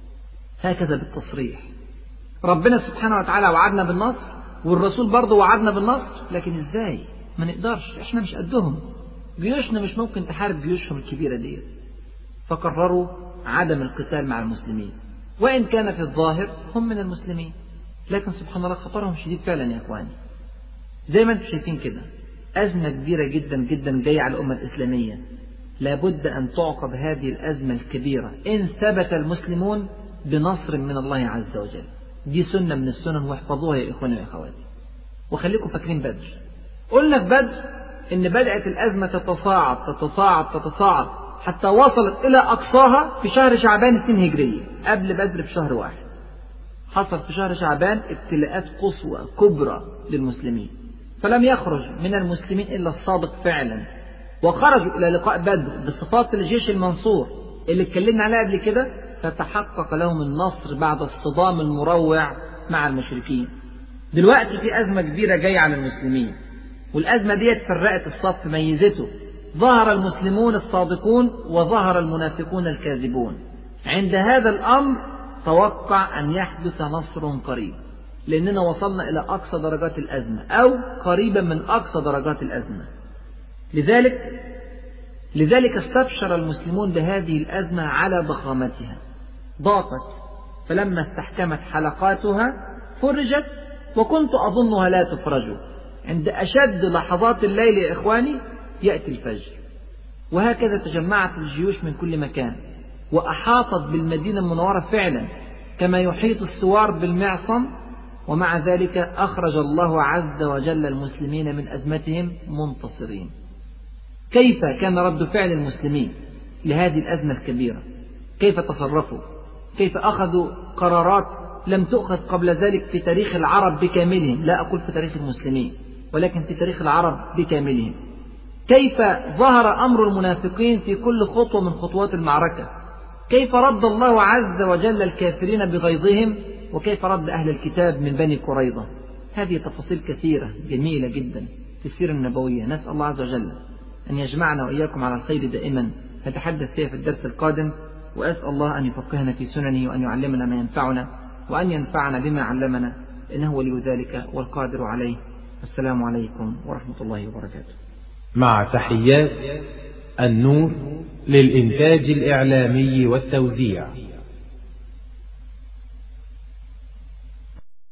هكذا بالتصريح. ربنا سبحانه وتعالى وعدنا بالنصر، والرسول برضه وعدنا بالنصر، لكن ازاي؟ ما نقدرش، احنا مش قدهم، جيوشنا مش ممكن تحارب جيوشهم الكبيرة دي. فقرروا عدم القتال مع المسلمين، وإن كان في الظاهر هم من المسلمين، لكن سبحان الله خطرهم شديد فعلا يا إخواني. زي ما انتم شايفين كده أزمة كبيرة جدا جدا جاية على الأمة الإسلامية، لابد أن تعقب هذه الأزمة الكبيرة إن ثبت المسلمون بنصر من الله عز وجل. دي سنة من السنن، واحفظوها يا إخواني وأخواتي. وخليكم فاكرين بدر، قلنا في بدر إن بدأت الأزمة تتصاعد تتصاعد تتصاعد حتى وصلت إلى أقصاها في شهر شعبان 2 هجرية، قبل بدر بشهر واحد. حصل في شهر شعبان ابتلاءات قصوى كبرى للمسلمين، فلم يخرج من المسلمين إلا الصادق فعلا، وخرجوا إلى لقاء بدر بصفات الجيش المنصور اللي اتكلمنا عليها قبل كده، فتحقق لهم النصر بعد الصدام المروع مع المشركين. دلوقتي في أزمة كبيرة جاية على المسلمين، والأزمة ديت فرقت الصف، ميزته. ظهر المسلمون الصادقون وظهر المنافقون الكاذبون. عند هذا الأمر توقع أن يحدث نصر قريب، لأننا وصلنا إلى أقصى درجات الأزمة أو قريبا من أقصى درجات الأزمة. لذلك استبشر المسلمون بهذه الأزمة على ضخامتها. ضاقت، فلما استحكمت حلقاتها فرجت، وكنت أظنها لا تفرج. عند أشد لحظات الليل يا إخواني يأتي الفجر. وهكذا تجمعت الجيوش من كل مكان وأحاطت بالمدينة المنورة فعلا كما يحيط السوار بالمعصم، ومع ذلك أخرج الله عز وجل المسلمين من أزمتهم منتصرين. كيف كان رد فعل المسلمين لهذه الأزمة الكبيرة؟ كيف تصرفوا؟ كيف أخذوا قرارات لم تؤخذ قبل ذلك في تاريخ العرب بكاملهم؟ لا أقول في تاريخ المسلمين، ولكن في تاريخ العرب بكاملهم. كيف ظهر أمر المنافقين في كل خطوة من خطوات المعركة؟ كيف رد الله عز وجل الكافرين بغيظهم؟ وكيف رد أهل الكتاب من بني قريظة؟ هذه تفاصيل كثيرة جميلة جدا في السيرة النبوية. نسأل الله عز وجل أن يجمعنا وإياكم على الخير دائما، نتحدث فيها في الدرس القادم. وأسأل الله أن يفقهنا في سننه وأن يعلمنا ما ينفعنا وأن ينفعنا بما علمنا، إنه ولي ذلك والقادر عليه. السلام عليكم ورحمة الله وبركاته. مع تحيات النور للإنتاج الإعلامي والتوزيع.